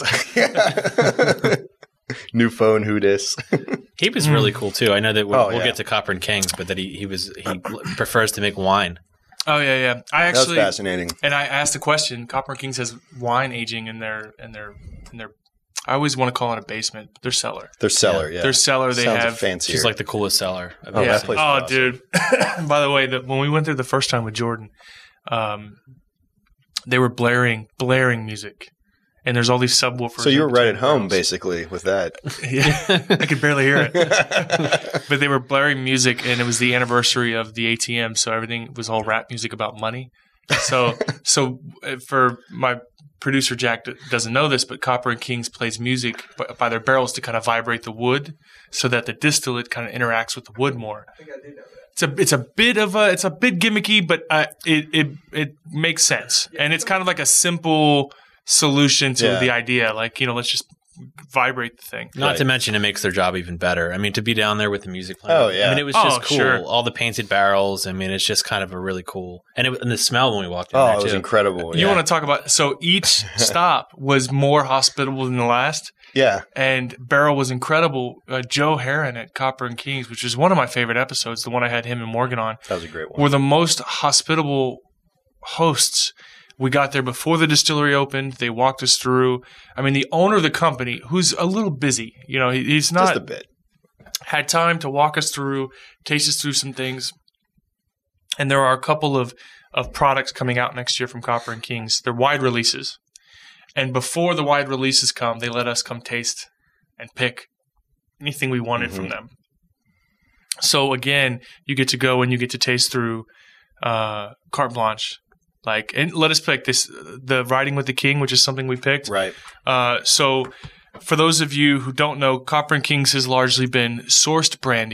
New phone, who dis? He was really cool too. I know that we'll get to Copper and Kings, but that he prefers to make wine. Oh yeah. That's fascinating. And I asked the question. Copper Kings has wine aging in their. I always want to call it a basement. Their cellar. Their cellar. They Sounds have fancier. She's like the coolest cellar. That place. Oh, dude. By the way, when we went there the first time with Jordan, they were blaring music. And there's all these subwoofers. So you were right at home, basically, with that. Yeah, I could barely hear it. But they were blaring music, and it was the anniversary of the ATM, so everything was all rap music about money. So for my producer, Jack doesn't know this, but Copper and Kings plays music by their barrels to kind of vibrate the wood so that the distillate kind of interacts with the wood more. I think I did know that. It's a bit gimmicky, but it makes sense. And it's kind of like a simple solution to the idea. Like, let's just vibrate the thing. Not to mention it makes their job even better. I mean, to be down there with the music playing. Oh, yeah. I mean, it was just cool. Sure. All the painted barrels. I mean, it's just kind of a really cool. And the smell when we walked in there, it was incredible. You want to talk about, so each stop was more hospitable than the last. Yeah. And barrel was incredible. Joe Heron at Copper and Kings, which is one of my favorite episodes, the one I had him and Morgan on. That was a great one. Were the most hospitable hosts. We got there before the distillery opened. They walked us through. I mean, the owner of the company, who's a little busy, he's not just a bit, had time to walk us through, taste us through some things. And there are a couple of products coming out next year from Copper and Kings. They're wide releases. And before the wide releases come, they let us come taste and pick anything we wanted from them. So again, you get to go and you get to taste through carte blanche. And let us pick the Riding with the King, which is something we picked. Right. So for those of you who don't know, Copper and Kings has largely been sourced brandy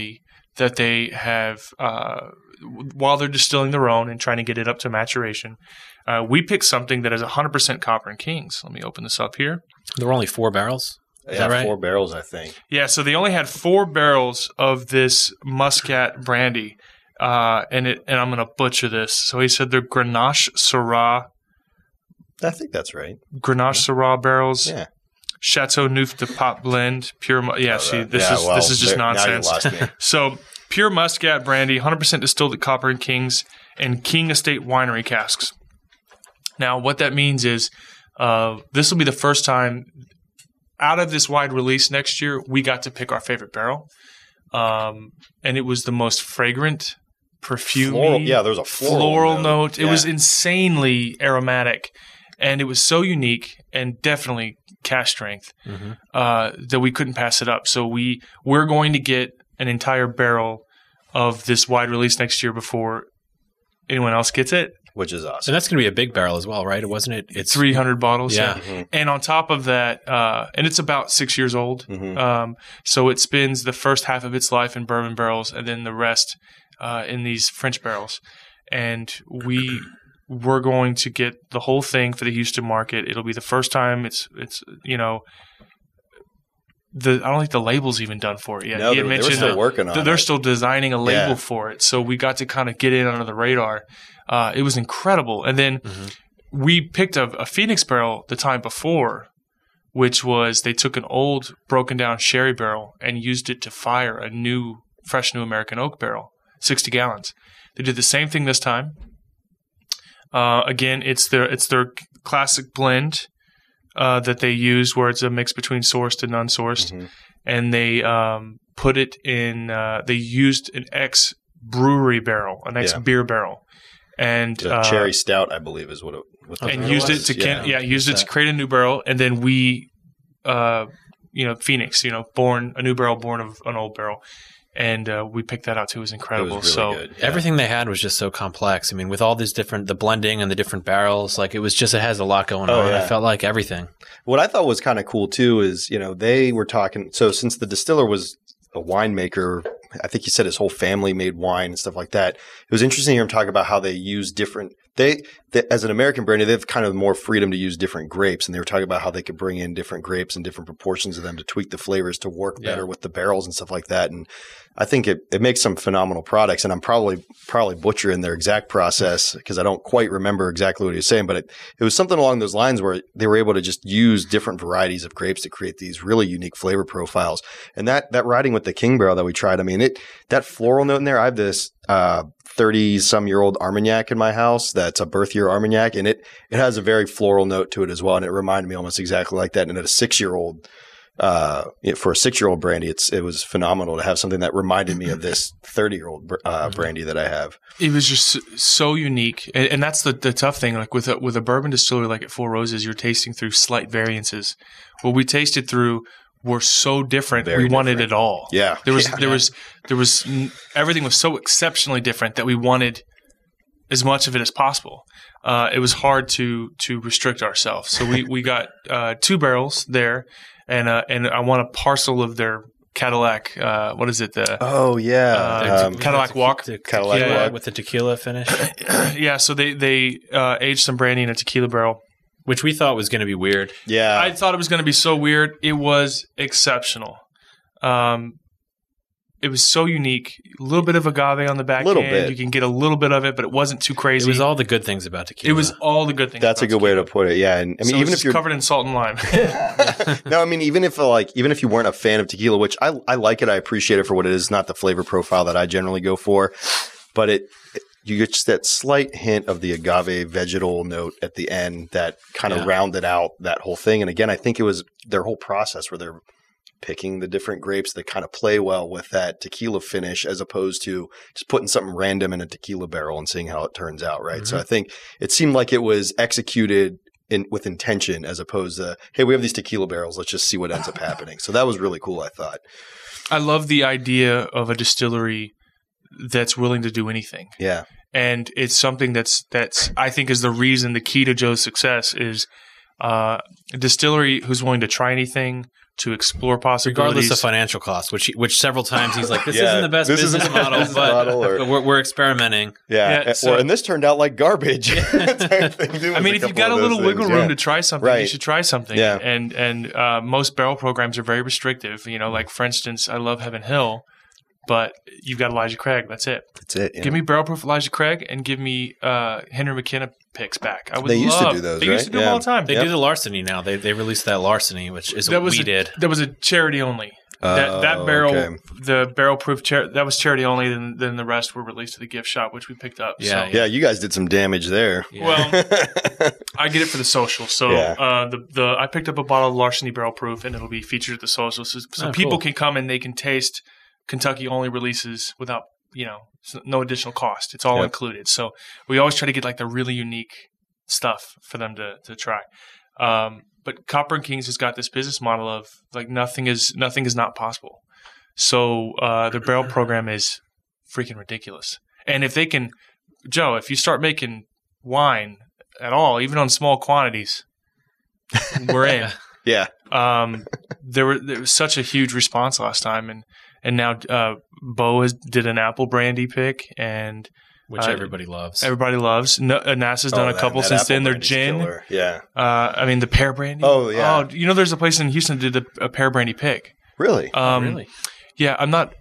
that they have while they're distilling their own and trying to get it up to maturation. We picked something that is 100% Copper and Kings. Let me open this up here. There were only 4 barrels. Is that right? 4 barrels, I think. Yeah, so they only had 4 barrels of this Muscat brandy, and I'm going to butcher this. So he said they're Grenache Syrah. I think that's right. Grenache Syrah barrels. Yeah. Chateau Neuf de Pop blend. Pure. This is just nonsense. Now you lost me. So pure Muscat brandy, 100% distilled at Copper and Kings, and King Estate winery casks. Now, what that means is this will be the first time out of this wide release next year we got to pick our favorite barrel, and it was the most fragrant, perfumey. There was a floral note. It was insanely aromatic. And it was so unique and definitely cask strength that we couldn't pass it up. So we're going to get an entire barrel of this wide release next year before anyone else gets it. Which is awesome. And that's going to be a big barrel as well, right? Wasn't it? It's 300 bottles. Yeah. Mm-hmm. And on top of that, and it's about 6 years old. Mm-hmm. So it spends the first half of its life in bourbon barrels and then the rest in these French barrels. And we're going to get the whole thing for the Houston market. It'll be the first time it's I don't think the label's even done for it yet. No, they were still working on it. They're still designing a label for it. So we got to kind of get in under the radar. It was incredible. And then we picked a Phoenix barrel the time before, which was they took an old broken down sherry barrel and used it to fire a fresh new American oak barrel, 60 gallons. They did the same thing this time. Again, it's their classic blend that they use, where it's a mix between sourced and unsourced, and they put it in. They used an ex brewery barrel, an ex beer barrel, and cherry stout, I believe, is what it. And used it to used it to create a new barrel, and then we, Phoenix, born a new barrel, born of an old barrel. And we picked that out too. It was incredible. It was really good. Yeah. Everything they had was just so complex. I mean, with all these the blending and the different barrels, like it has a lot going on. Yeah. I felt like everything. What I thought was kind of cool too is, they were talking. So since the distiller was a winemaker, I think he said his whole family made wine and stuff like that. It was interesting to hear him talk about how they use different. They as an American brand, they have kind of more freedom to use different grapes, and they were talking about how they could bring in different grapes and different proportions of them to tweak the flavors to work better with the barrels and stuff like that. And I think it makes some phenomenal products. And I'm probably butchering their exact process because I don't quite remember exactly what he was saying, but it was something along those lines where they were able to just use different varieties of grapes to create these really unique flavor profiles. And that riding with the King barrel that we tried, I mean, that floral note in there, I have this 30-some-year-old Armagnac in my house that's a birth year Armagnac, and it has a very floral note to it as well, and it reminded me almost exactly like that. And at a 6-year-old, for a 6-year-old brandy, it was phenomenal to have something that reminded me of this 30-year-old brandy that I have. It was just so unique, and that's the tough thing. Like with a bourbon distillery like at Four Roses, you're tasting through slight variances. What we tasted through were so different. We wanted it all. Yeah. There was everything was so exceptionally different that we wanted as much of it as possible. It was hard to restrict ourselves. So we got 2 barrels there, and I want a parcel of their Cadillac. What is it? Cadillac Walk. Cadillac Walk with the tequila finish. Yeah. So they aged some brandy in a tequila barrel, which we thought was going to be weird. Yeah. I thought it was going to be so weird. It was exceptional. It was so unique. A little bit of agave on the back end. Bit. You can get a little bit of it, but it wasn't too crazy. It was all the good things about tequila. It was all the good things. That's a good way to put it. Yeah. And I mean, even if you're covered in salt and lime. No, I mean, even if you weren't a fan of tequila, which I like it, I appreciate it for what it is. Not the flavor profile that I generally go for, but you get just that slight hint of the agave vegetal note at the end that kind of rounded out that whole thing. And again, I think it was their whole process where they're picking the different grapes that kind of play well with that tequila finish, as opposed to just putting something random in a tequila barrel and seeing how it turns out. Right. Mm-hmm. So I think it seemed like it was executed with intention, as opposed to, hey, we have these tequila barrels, let's just see what ends up happening. So that was really cool, I thought. I love the idea of a distillery that's willing to do anything. Yeah. And it's something that's I think is the reason, the key to Joe's success is a distillery who's willing to try anything, to explore possibilities, regardless of financial cost. Which several times he's like, "This isn't the best business model, but we're experimenting." And this turned out like garbage. I mean, if you've got a little wiggle room to try something, you should try something. Yeah. And most barrel programs are very restrictive. Like for instance, I love Heaven Hill, but you've got Elijah Craig. That's it. Yeah. Give me barrel proof Elijah Craig and give me Henry McKenna picks back. They used to do those. They used to do them all the time. They do the Larceny now. They released that Larceny, which is what we did. That was a charity only. That barrel, the barrel proof, that was charity only. Then the rest were released to the gift shop, which we picked up. Yeah, you guys did some damage there. Yeah. Well, I get it for the social. So I picked up a bottle of Larceny barrel proof, and it'll be featured at the social, so people can come and they can taste Kentucky only releases without no additional cost. It's all included. So we always try to get like the really unique stuff for them to try. But Copper and Kings has got this business model of like nothing is not possible. So the barrel program is freaking ridiculous. And if they can, Joe, if you start making wine at all, even on small quantities, we're in. Yeah. There was such a huge response last time, and now Bo did an apple brandy pick, and which everybody loves. Everybody loves. NASA's done a couple since then. Their gin. Killer. Yeah. I mean, the pear brandy. Oh, yeah. Oh, there's a place in Houston that did a pear brandy pick. Really? Really? Yeah, I'm not.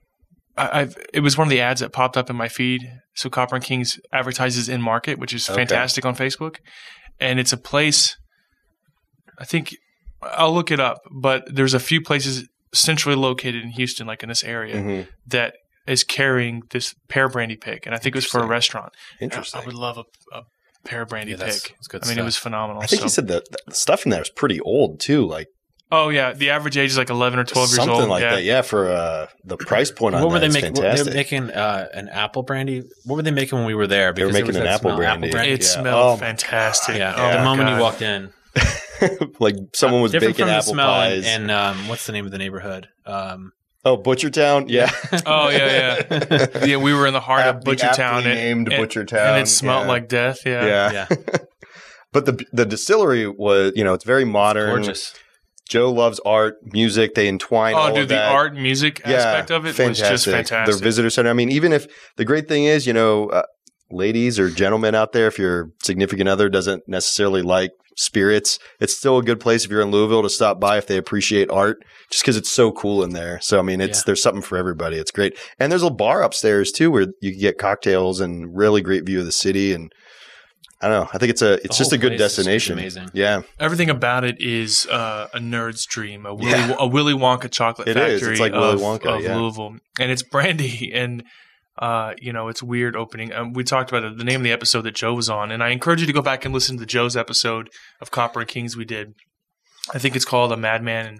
It was one of the ads that popped up in my feed. So Copper and Kings advertises in market, which is fantastic on Facebook, and it's a place. I think I'll look it up, but there's a few places centrally located in Houston, like in this area, that is carrying this pear brandy pick, and I think it was for a restaurant. Interesting. I would love a pear brandy pick. That's good I mean, stuff. it was phenomenal. I think you said the stuff in there is pretty old too. Like, oh yeah, the average age is like 11 or 12 years old. Something like that. Yeah, for the price point on that. What were they making? They were making an apple brandy. What were they making when we were there? Because they were making an apple brandy. It smelled fantastic. Yeah. The moment you walked in. Like someone was baking apple pies. And what's the name of the neighborhood? Butchertown. Yeah. Oh yeah. Yeah, we were in the heart of Butchertown. Named Butchertown, and it smelled like death. Yeah. But the distillery was, it's very modern. Gorgeous. Joe loves art, music. They entwine all of that. The art and music aspect of it was just fantastic. Their visitor center. I mean, even if the great thing is, ladies or gentlemen out there, if your significant other doesn't necessarily like spirits, it's still a good place if you're in Louisville to stop by if they appreciate art, just because it's so cool in there. So I mean, there's something for everybody. It's great, and there's a bar upstairs too where you can get cocktails and really great view of the city. And I don't know, I think it's just a good destination. Amazing. Yeah, everything about it is a nerd's dream, a Willy Wonka chocolate factory. It is. It's like Willy Wonka of Louisville, and it's brandy and. It's weird opening. We talked about it, the name of the episode that Joe was on, and I encourage you to go back and listen to Joe's episode of Copper and Kings we did. I think it's called A Madman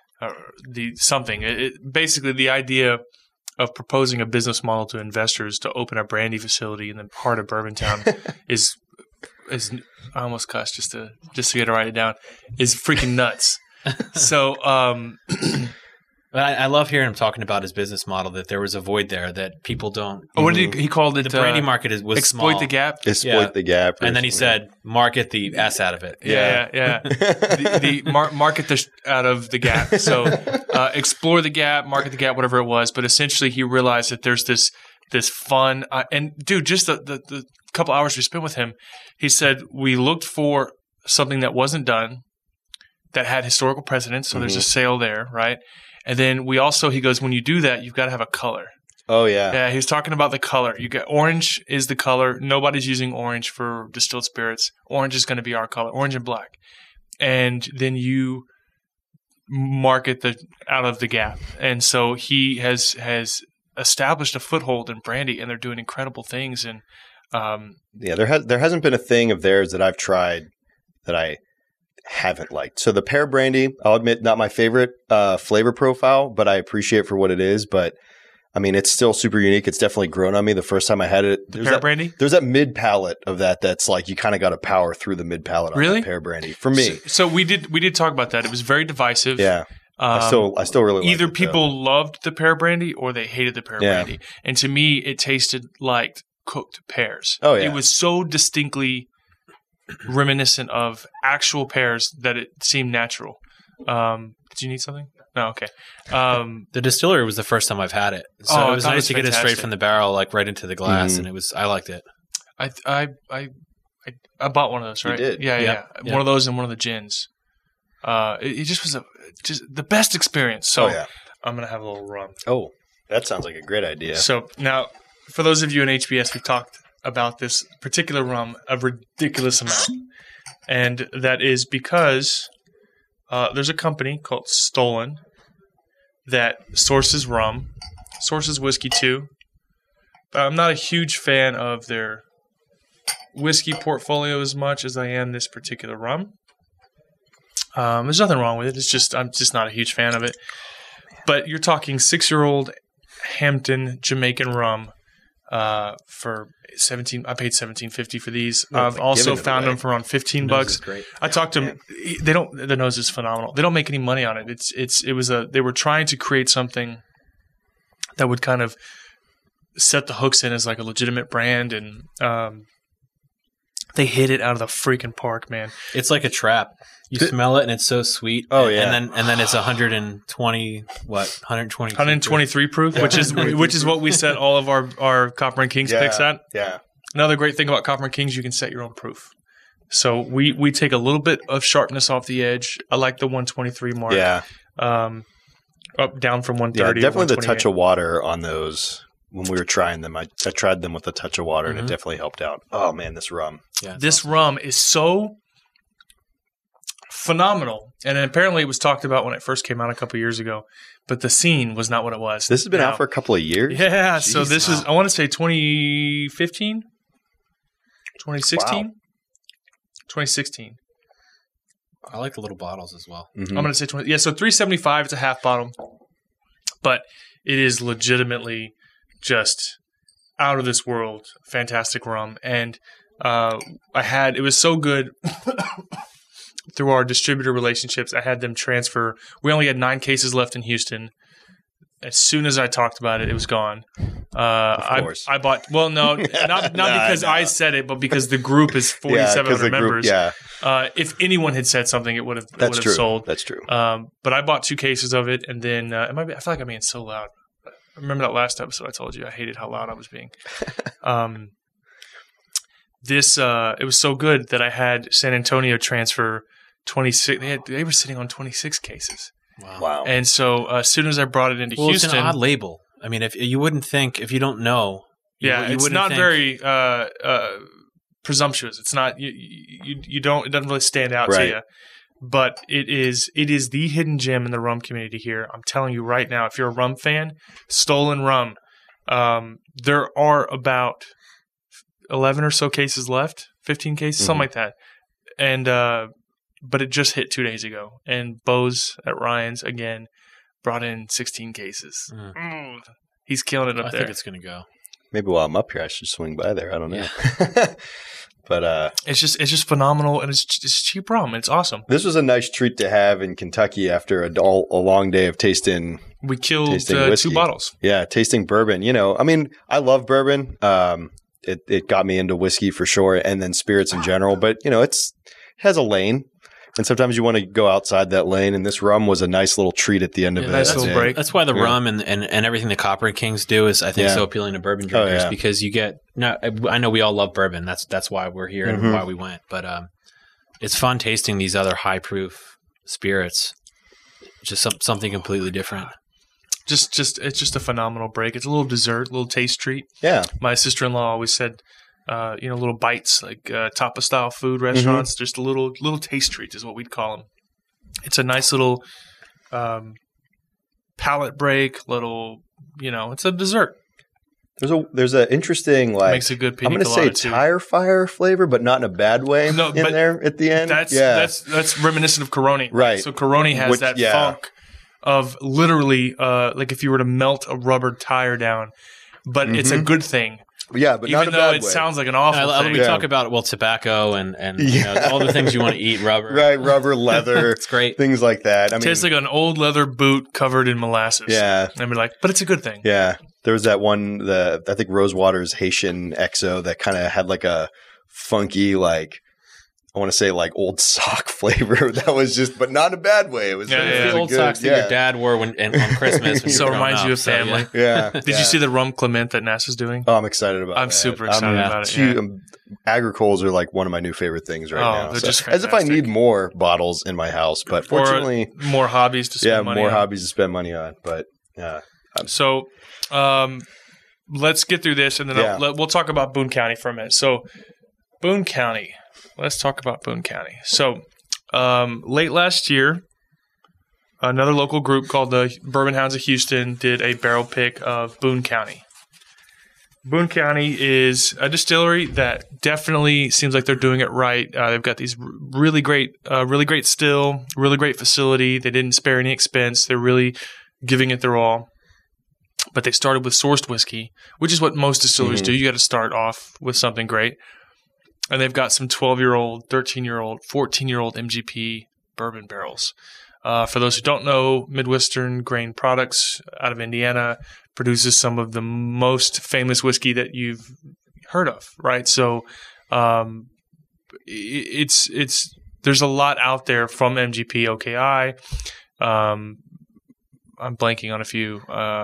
and basically the idea of proposing a business model to investors to open a brandy facility in the heart of Bourbontown is I almost cussed just to get to write it down, is freaking nuts. So I love hearing him talking about his business model, that there was a void there that people don't. What did he called it? The brandy market was exploit small. the gap. Exploit the gap. And then he said, market the S out of it. Yeah. Market the out of the gap. So explore the gap, market the gap, whatever it was. But essentially he realized that there's this fun and dude, just the couple hours we spent with him, he said we looked for something that wasn't done, that had historical precedence. So there's a sale there, right? And then he goes, when you do that, you've got to have a color. Oh, yeah. Yeah, he was talking about the color. You get orange is the color. Nobody's using orange for distilled spirits. Orange is going to be our color, orange and black. And then you market out of the gap. And so he has established a foothold in brandy, and they're doing incredible things. And there hasn't been a thing of theirs that I've tried that I haven't liked. So the pear brandy, I'll admit, not my favorite flavor profile, but I appreciate for what it is. But I mean, it's still super unique. It's definitely grown on me the first time I had it. Pear brandy? There's that mid palate of that's like you kind of got to power through the mid palate on the pear brandy for me. So we did talk about that. It was very divisive. Yeah. I still really like either it, people loved the pear brandy or they hated the pear brandy. And to me, it tasted like cooked pears. Oh, yeah. It was so distinctly reminiscent of actual pears that it seemed natural. Did you need something? No, okay. The distillery was the first time I've had it, so it was nice to get it straight from the barrel, like right into the glass, and I liked it. I bought one of those, right? You did? Yeah. One of those and one of the gins. It just was just the best experience. So I'm gonna have a little rum. Oh, that sounds like a great idea. So now, for those of you in HBS, we talked about this particular rum a ridiculous amount, and that is because there's a company called Stolen that sources rum, sources whiskey too. But I'm not a huge fan of their whiskey portfolio as much as I am this particular rum. There's nothing wrong with it. I'm just not a huge fan of it. But you're talking 6-year-old Hampton Jamaican rum for $17. I paid $17.50 for these. I've also found them for around $15. I talked to them. The nose is phenomenal. They don't make any money on it. They were trying to create something that would kind of set the hooks in as like a legitimate brand, and they hit it out of the freaking park, man. It's like a trap. You smell it and it's so sweet. Oh yeah, and then it's 123 proof, which is what we set all of our Copper and Kings picks at. Yeah. Another great thing about Copper and Kings, you can set your own proof. So we take a little bit of sharpness off the edge. I like the 123 mark. Yeah. Up down from 130. Yeah, definitely the touch of water on those. When we were trying them, I tried them with a touch of water, and it definitely helped out. Oh man, this rum! Yeah, this rum is so phenomenal, and apparently it was talked about when it first came out a couple years ago. But the scene was not what it was. This has been out for a couple of years. Yeah, jeez, so this is I want to say 2015, 2016, 2016. I like the little bottles as well. I'm going to say 20. Yeah, so $3.75. It's a half bottle, but it is legitimately just out of this world, fantastic rum. And it was so good through our distributor relationships. I had them transfer. We only had 9 cases left in Houston. As soon as I talked about it, it was gone. Of course. I bought. Well, no, not because I said it, but because the group is 4,700 members. Yeah. If anyone had said something, it would have sold. That's true. But I bought 2 cases of it, and then I feel like I'm being so loud. Remember that last episode I told you I hated how loud I was being. It was so good that I had San Antonio transfer 26. They were sitting on 26 cases. Wow. And so as soon as I brought it into Houston, it's an odd label. I mean, if you wouldn't think, if you don't know, it's not very presumptuous. It's not you don't. It doesn't really stand out to you. But it is the hidden gem in the rum community here. I'm telling you right now, if you're a rum fan, Stolen Rum, there are about 11 or so cases left, 15 cases, something like that. And but it just hit 2 days ago. And Bose at Ryan's, again, brought in 16 cases. He's killing it up there. I think it's going to go. Maybe while I'm up here, I should swing by there. I don't know. Yeah. But it's just phenomenal, and it's cheap rum, and it's awesome. This was a nice treat to have in Kentucky after a long day of tasting. We killed 2 bottles. Yeah, tasting bourbon. You know, I mean, I love bourbon. It got me into whiskey for sure, and then spirits in general. But you know, it has a lane. And sometimes you want to go outside that lane, and this rum was a nice little treat at the end of it. Nice little break. That's why the rum and everything the Copper and Kings do is, I think, so appealing to bourbon drinkers because you get. No, I know we all love bourbon. That's why we're here and why we went. But it's fun tasting these other high proof spirits. Just something completely different. It's just a phenomenal break. It's a little dessert, a little taste treat. Yeah. My sister-in-law always said. Little bites like Tapa style food restaurants. Just a little taste treat is what we'd call them. It's a nice little palate break. It's a dessert. There's an interesting makes a good pina colada. I'm going to say tire fire flavor, but not in a bad way. There at the end. That's reminiscent of Coroni, right? So Coroni has that funk of literally like if you were to melt a rubber tire down, but it's a good thing. Yeah, but even not a bad way. Even though it sounds like an awful thing. We talk about, tobacco and all the things you want to eat, rubber. Right, rubber, leather. It's great. Things like that. I mean, tastes like an old leather boot covered in molasses. Yeah. And be like, but it's a good thing. Yeah. There was that one, I think Rosewater's Haitian XO that kind of had like a funky, like I want to say like old sock flavor. That was just, but not in a bad way. It was the old socks that your dad wore on Christmas. When so it reminds you of family. Yeah. Did you see the rum Clement that NASA's doing? Oh, I'm excited about it. I'm super excited about it. Yeah. Agricoles are like one of my new favorite things right now. They're just as if I need more bottles in my house, but fortunately, more hobbies to spend money on. Yeah, more hobbies to spend money on. But yeah. So, let's get through this, and then we'll talk about Boone County for a minute. So, Boone County. Let's talk about Boone County. So, late last year, another local group called the Bourbon Hounds of Houston did a barrel pick of Boone County. Boone County is a distillery that definitely seems like they're doing it right. They've got these really great still, really great facility. They didn't spare any expense. They're really giving it their all. But they started with sourced whiskey, which is what most distilleries do. You got to start off with something great. And they've got some 12-year-old, 13-year-old, 14-year-old MGP bourbon barrels. For those who don't know, Midwestern Grain Products out of Indiana produces some of the most famous whiskey that you've heard of, right? So it's there's a lot out there from MGP, OKI. I'm blanking on a few.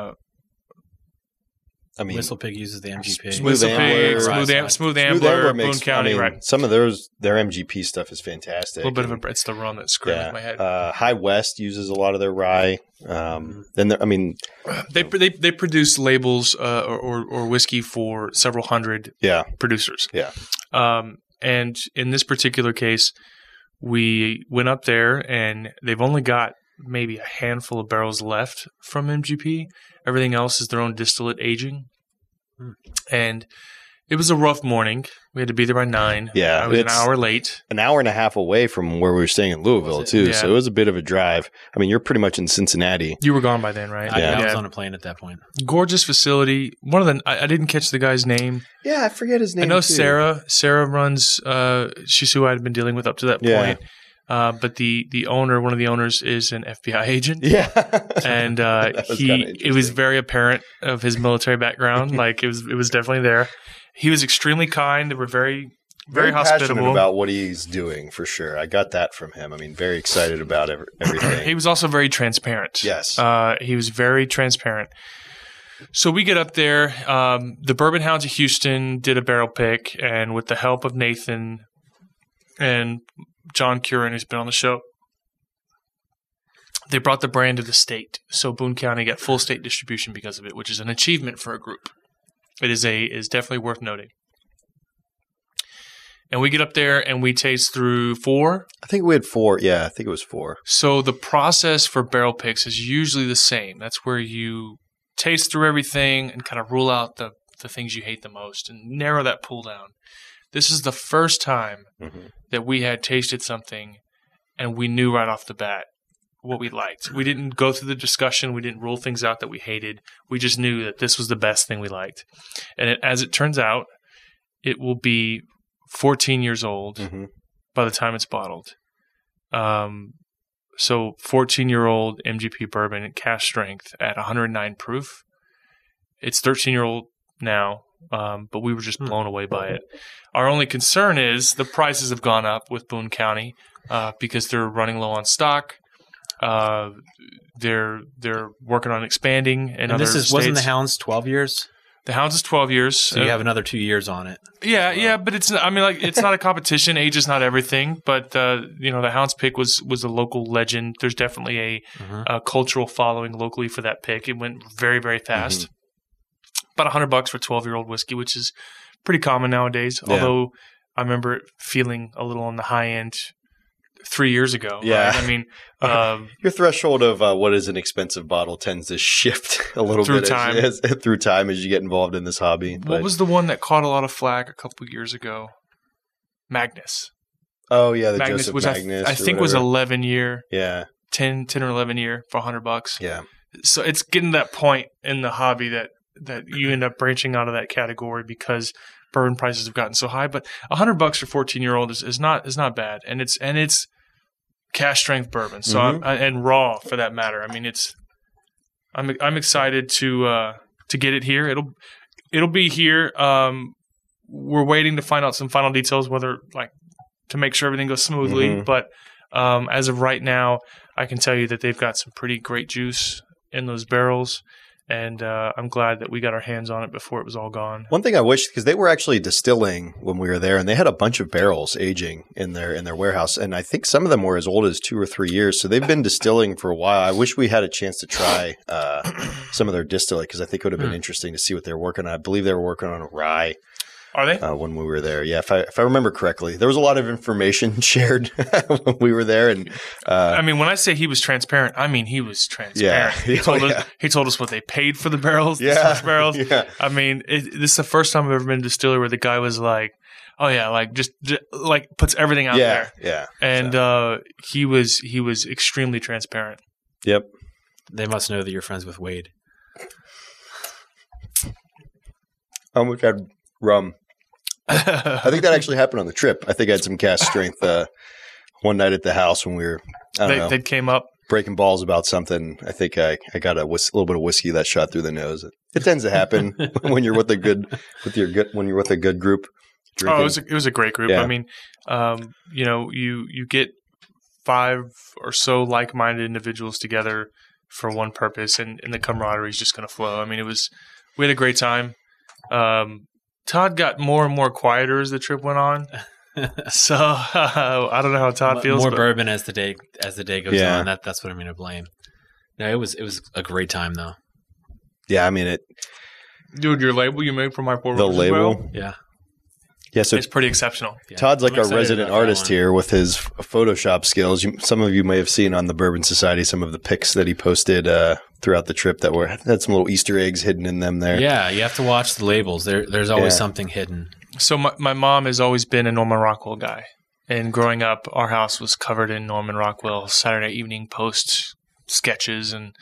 WhistlePig uses the MGP. Smooth Ambler, Boone County, right? Some of their MGP stuff is fantastic. A little bit of it's the rum that's screwing with my head. High West uses a lot of their rye. They produce labels or whiskey for several hundred producers. Yeah. And in this particular case, we went up there and they've only got maybe a handful of barrels left from MGP. Everything else is their own distillate aging. And it was a rough morning. We had to be there by 9. Yeah. I was an hour late. An hour and a half away from where we were staying in Louisville, too. Yeah. So it was a bit of a drive. I mean, you're pretty much in Cincinnati. You were gone by then, right? I was on a plane at that point. Gorgeous facility. I didn't catch the guy's name. Yeah, I forget his name. I know too. Sarah runs, she's who I had been dealing with up to that point. But one of the owners is an FBI agent. Yeah. And it was very apparent of his military background. Like it was definitely there. He was extremely kind. They were very, very hospitable. Passionate about what he's doing for sure. I got that from him. I mean, very excited about everything. He was also very transparent. Yes. He was very transparent. So we get up there. The Bourbon Hounds of Houston did a barrel pick, and with the help of Nathan and John Curran, who's been on the show, they brought the brand to the state. So Boone County got full state distribution because of it, which is an achievement for a group. It is definitely worth noting. And we get up there and we taste through 4. I think we had 4. Yeah, I think it was 4. So the process for barrel picks is usually the same. That's where you taste through everything and kind of rule out the things you hate the most and narrow that pool down. This is the first time that we had tasted something and we knew right off the bat what we liked. We didn't go through the discussion. We didn't rule things out that we hated. We just knew that this was the best thing we liked. And as it turns out, it will be 14 years old by the time it's bottled. So 14-year-old MGP bourbon at cask strength at 109 proof. It's 13-year-old now, but we were just blown away by it. Our only concern is the prices have gone up with Boone County because they're running low on stock. They're working on expanding in other states. Wasn't the Hounds 12 years? The Hounds is 12 years. So you have another 2 years on it. Yeah, but it's not a competition. Age is not everything, but the Hounds pick was a local legend. There's definitely a cultural following locally for that pick. It went very, very fast. About $100 for 12-year-old whiskey, which is pretty common nowadays. Yeah. Although I remember it feeling a little on the high end 3 years ago. Yeah. Right? I mean, your threshold of what is an expensive bottle tends to shift a little bit through time as you get involved in this hobby. What was the one that caught a lot of flack a couple of years ago? Magnus. Oh yeah, Magnus, Joseph which Magnus. I think was 11 year. Yeah. 10 or 11 year for $100. Yeah. So it's getting to that point in the hobby that you end up branching out of that category because bourbon prices have gotten so high. But $100 for 14-year-old is not bad, and it's cask strength bourbon. So and raw for that matter. I mean, I'm excited to get it here. It'll be here. We're waiting to find out some final details whether like to make sure everything goes smoothly. Mm-hmm. But as of right now, I can tell you that they've got some pretty great juice in those barrels. And I'm glad that we got our hands on it before it was all gone. One thing I wish, because they were actually distilling when we were there, and they had a bunch of barrels aging in their warehouse, and I think some of them were as old as 2 or 3 years. So they've been distilling for a while. I wish we had a chance to try some of their distillate, because I think it would have been interesting to see what they're working on. I believe they were working on a rye. Are they? When we were there. Yeah, if I remember correctly. There was a lot of information shared when we were there. And I mean, when I say he was transparent, I mean he was transparent. Yeah. He told us what they paid for the barrels, the source barrels. Yeah. I mean, this is the first time I've ever been to a distillery where the guy was like, oh, yeah, like just like puts everything out there. Yeah. And he was extremely transparent. Yep. They must know that you're friends with Wade. How much had rum? I think that actually happened on the trip. I think I had some cast strength one night at the house when we were, they came up breaking balls about something. I think I got a little bit of whiskey that shot through the nose. It tends to happen when you're with a good group. Drinking. Oh, it was a great group. Yeah. I mean, you get 5 or so like-minded individuals together for one purpose, and the camaraderie is just going to flow. I mean, we had a great time. Todd got more and more quieter as the trip went on. So I don't know how Todd feels. More bourbon as the day goes on. That's what I'm going to blame. No, it was a great time though. Yeah, I mean it. Dude, your label you made for my the label, yeah. Yeah, so it's pretty exceptional. Yeah. Todd's like our resident artist here with his Photoshop skills. Some of you may have seen on the Bourbon Society some of the pics that he posted throughout the trip that had some little Easter eggs hidden in them there. Yeah, you have to watch the labels. There's always something hidden. So my mom has always been a Norman Rockwell guy. And growing up, our house was covered in Norman Rockwell Saturday Evening Post sketches. And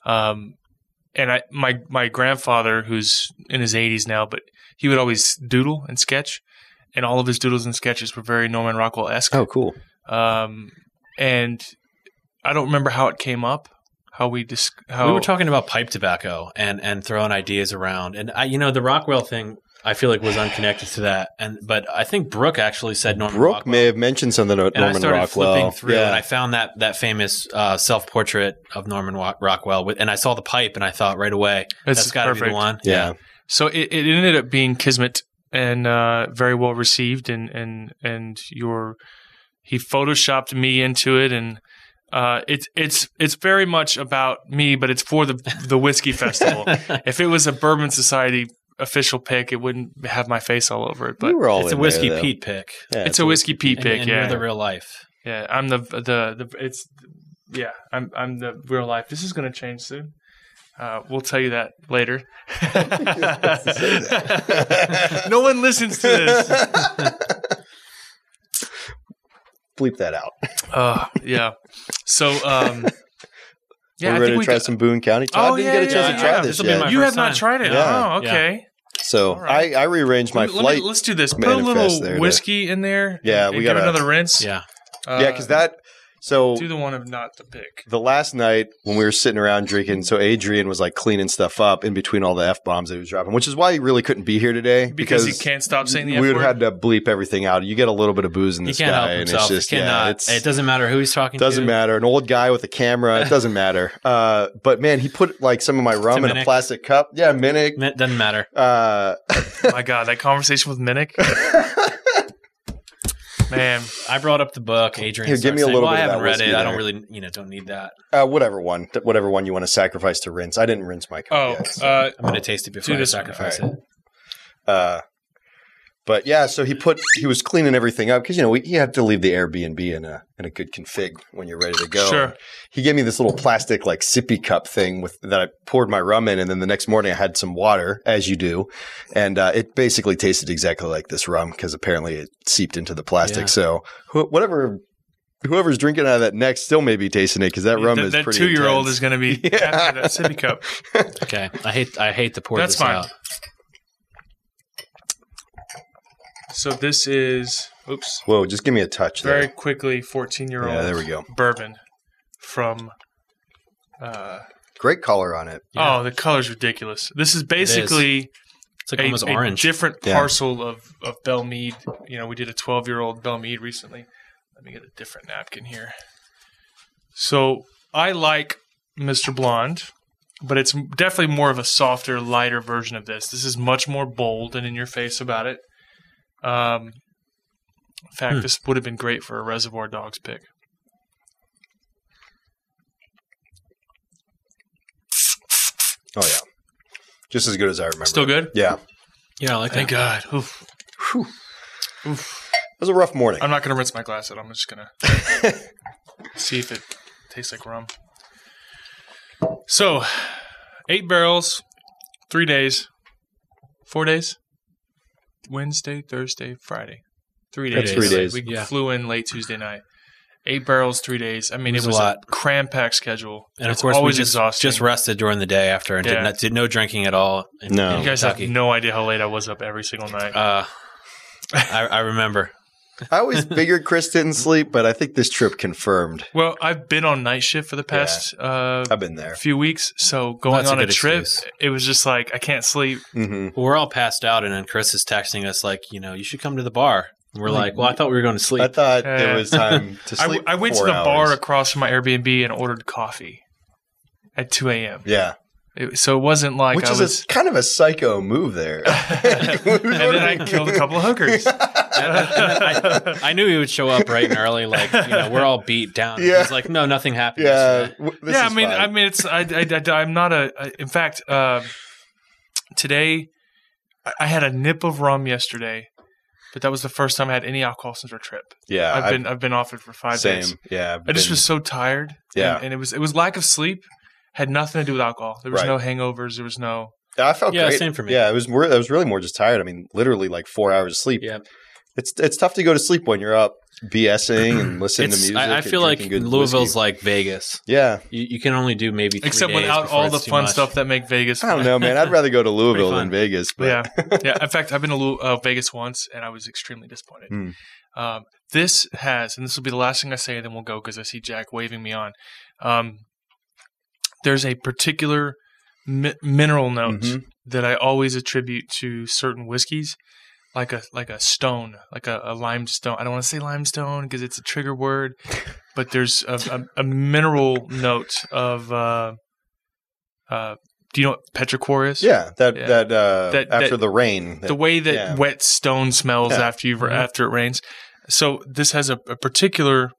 my grandfather, who's in his 80s now, but he would always doodle and sketch. And all of his doodles and sketches were very Norman Rockwell-esque. Oh, cool. And I don't remember how it came up. We were talking about pipe tobacco and throwing ideas around. And the Rockwell thing, I feel like was unconnected to that. But I think Brooke actually said Norman Rockwell. Brooke may have mentioned something about Norman Rockwell. And I started flipping through and I found that famous self-portrait of Norman Rockwell. And I saw the pipe and I thought right away, that's got to be the one. Yeah. So it ended up being Kismet. And very well received, and he photoshopped me into it, and it's very much about me, but it's for the whiskey festival. If it was a Bourbon Society official pick, it wouldn't have my face all over it. But it's a Whiskey Pete pick. Yeah, it's a Whiskey Pete pick. And you're the real life. Yeah, I'm I'm the real life. This is going to change soon. We'll tell you that later. No one listens to this. Bleep that out. Yeah. So, we're ready to try some Boone County. Todd didn't get a chance to try this yet. You have not tried it. Yeah. Oh, okay. Yeah. So right. I rearranged my flight. Let's do this. Put a little whiskey in there. Yeah, we got another rinse. Yeah. Because that. So do the one of not the pick. The last night when we were sitting around drinking, so Adrian was like cleaning stuff up in between all the F-bombs that he was dropping, which is why he really couldn't be here today. Because he can't stop saying the F word. We would have had to bleep everything out. You get a little bit of booze in this guy. And it's just, it doesn't matter who he's talking to. Doesn't matter. An old guy with a camera. It doesn't matter. But man, he put like some of my rum in a plastic cup. Yeah, Minnick. Doesn't matter. My God, that conversation with Minnick. Man, I brought up the book. Adrian, here, give me a little bit. I haven't read it. I don't really, don't need that. Whatever one you want to sacrifice to rinse. I didn't rinse my cup yet. So. I'm going to taste it before I sacrifice it. But yeah, so he was cleaning everything up because you have to leave the Airbnb in a good config when you're ready to go. Sure. And he gave me this little plastic like sippy cup thing that I poured my rum in, and then the next morning I had some water, as you do, and it basically tasted exactly like this rum because apparently it seeped into the plastic. Yeah. So whoever's drinking out of that next still may be tasting it because that rum is pretty. That 2-year-old is going to be after that sippy cup. Okay, I hate to pour this out. So this is, oops. Whoa, just give me a touch very there. Quickly, 14-year-old there we go. bourbon from... Great color on it. Yeah. Oh, the color's ridiculous. This is basically It's like almost orange. A different parcel of Belle Meade. We did a 12-year-old Belle Meade recently. Let me get a different napkin here. So I like Mr. Blonde, but it's definitely more of a softer, lighter version of this. This is much more bold and in your face about it. In fact, this would have been great for a Reservoir Dogs pick. Oh, yeah. Just as good as I remember. Still good? Yeah. Yeah, I like Thank that. God. Oof. Oof. It was a rough morning. I'm not going to rinse my glass out. I'm just going to see if it tastes like rum. So, 8 barrels, 3 days, 4 days, Wednesday, Thursday, Friday. 3 days. That's 3 days. We flew in late Tuesday night. 8 barrels, 3 days. I mean, it was a cram-packed schedule. And of course, always we exhausting. just rested during the day after and did no drinking at all. No. You guys have no idea how late I was up every single night. I remember. I always figured Chris didn't sleep, but I think this trip confirmed. Well, I've been on night shift for the past I've been there. few weeks, so going on a trip, it was just like, I can't sleep. Mm-hmm. Well, we're all passed out, and then Chris is texting us like, you should come to the bar. And we're like, well, I thought we were going to sleep. I thought it was time to sleep. I went to the bar across from my Airbnb and ordered coffee at 2 a.m. Yeah. So it wasn't like Which is kind of a psycho move there. And then I killed a couple of hookers. I knew he would show up bright and early, like, we're all beat down. Yeah. He's like, no, nothing happened. Yeah. I mean, it's I'm not in fact, today I had a nip of rum yesterday, but that was the first time I had any alcohol since our trip. Yeah. I've been off it for 5 days. Yeah. I just was so tired. Yeah. And it was lack of sleep. Had nothing to do with alcohol. There was no hangovers. There was no. I felt great. Same for me. Yeah, I was really more just tired. I mean, literally like 4 hours of sleep. Yeah. It's tough to go to sleep when you're up BSing and listening to music. I feel like Louisville's like Vegas. Yeah. You can only do maybe 3 Except days without all the fun much. stuff that make Vegas. I don't know, man. I'd rather go to Louisville than Vegas. But. Yeah. In fact, I've been to Vegas once, and I was extremely disappointed. This has, and this will be the last thing I say, and then we'll go because I see Jack waving me on. There's a particular mineral note that I always attribute to certain whiskeys, like a stone, like a limestone. I don't want to say limestone because it's a trigger word, but there's a mineral note of. Do you know what petrichor is? Yeah, that after the rain, the way that wet stone smells after it rains. So this has a particular.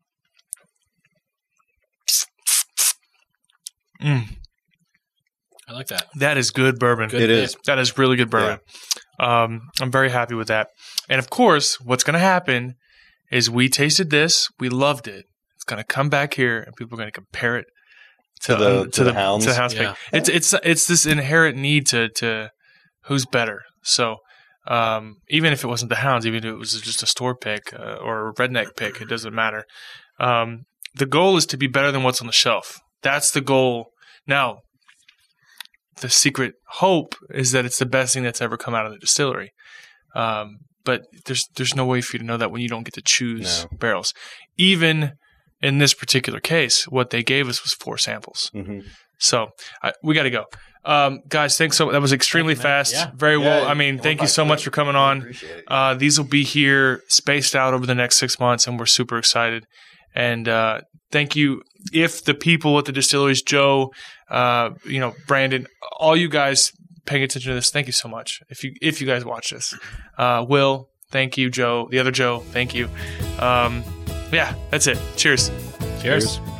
I like that. That is good bourbon. It is. That is really good bourbon. Yeah. I'm very happy with that. And of course, what's going to happen is we tasted this, we loved it. It's going to come back here, and people are going to compare it to the hounds. To the hounds pick. It's this inherent need to who's better. So even if it wasn't the hounds, even if it was just a store pick or a redneck pick, it doesn't matter. The goal is to be better than what's on the shelf. That's the goal. Now, the secret hope is that it's the best thing that's ever come out of the distillery. But there's no way for you to know that when you don't get to choose barrels. Even in this particular case, what they gave us was 4 samples. Mm-hmm. So we got to go. Guys, thanks so much. That was extremely fast. Yeah. Very well. I mean, thank you so much for coming on. These will be here spaced out over the next 6 months, and we're super excited. And thank you. If the people at the distilleries, Joe, Brandon, all you guys paying attention to this, thank you so much. If you guys watch this, Will, thank you, Joe. The other Joe, thank you. That's it. Cheers. Cheers.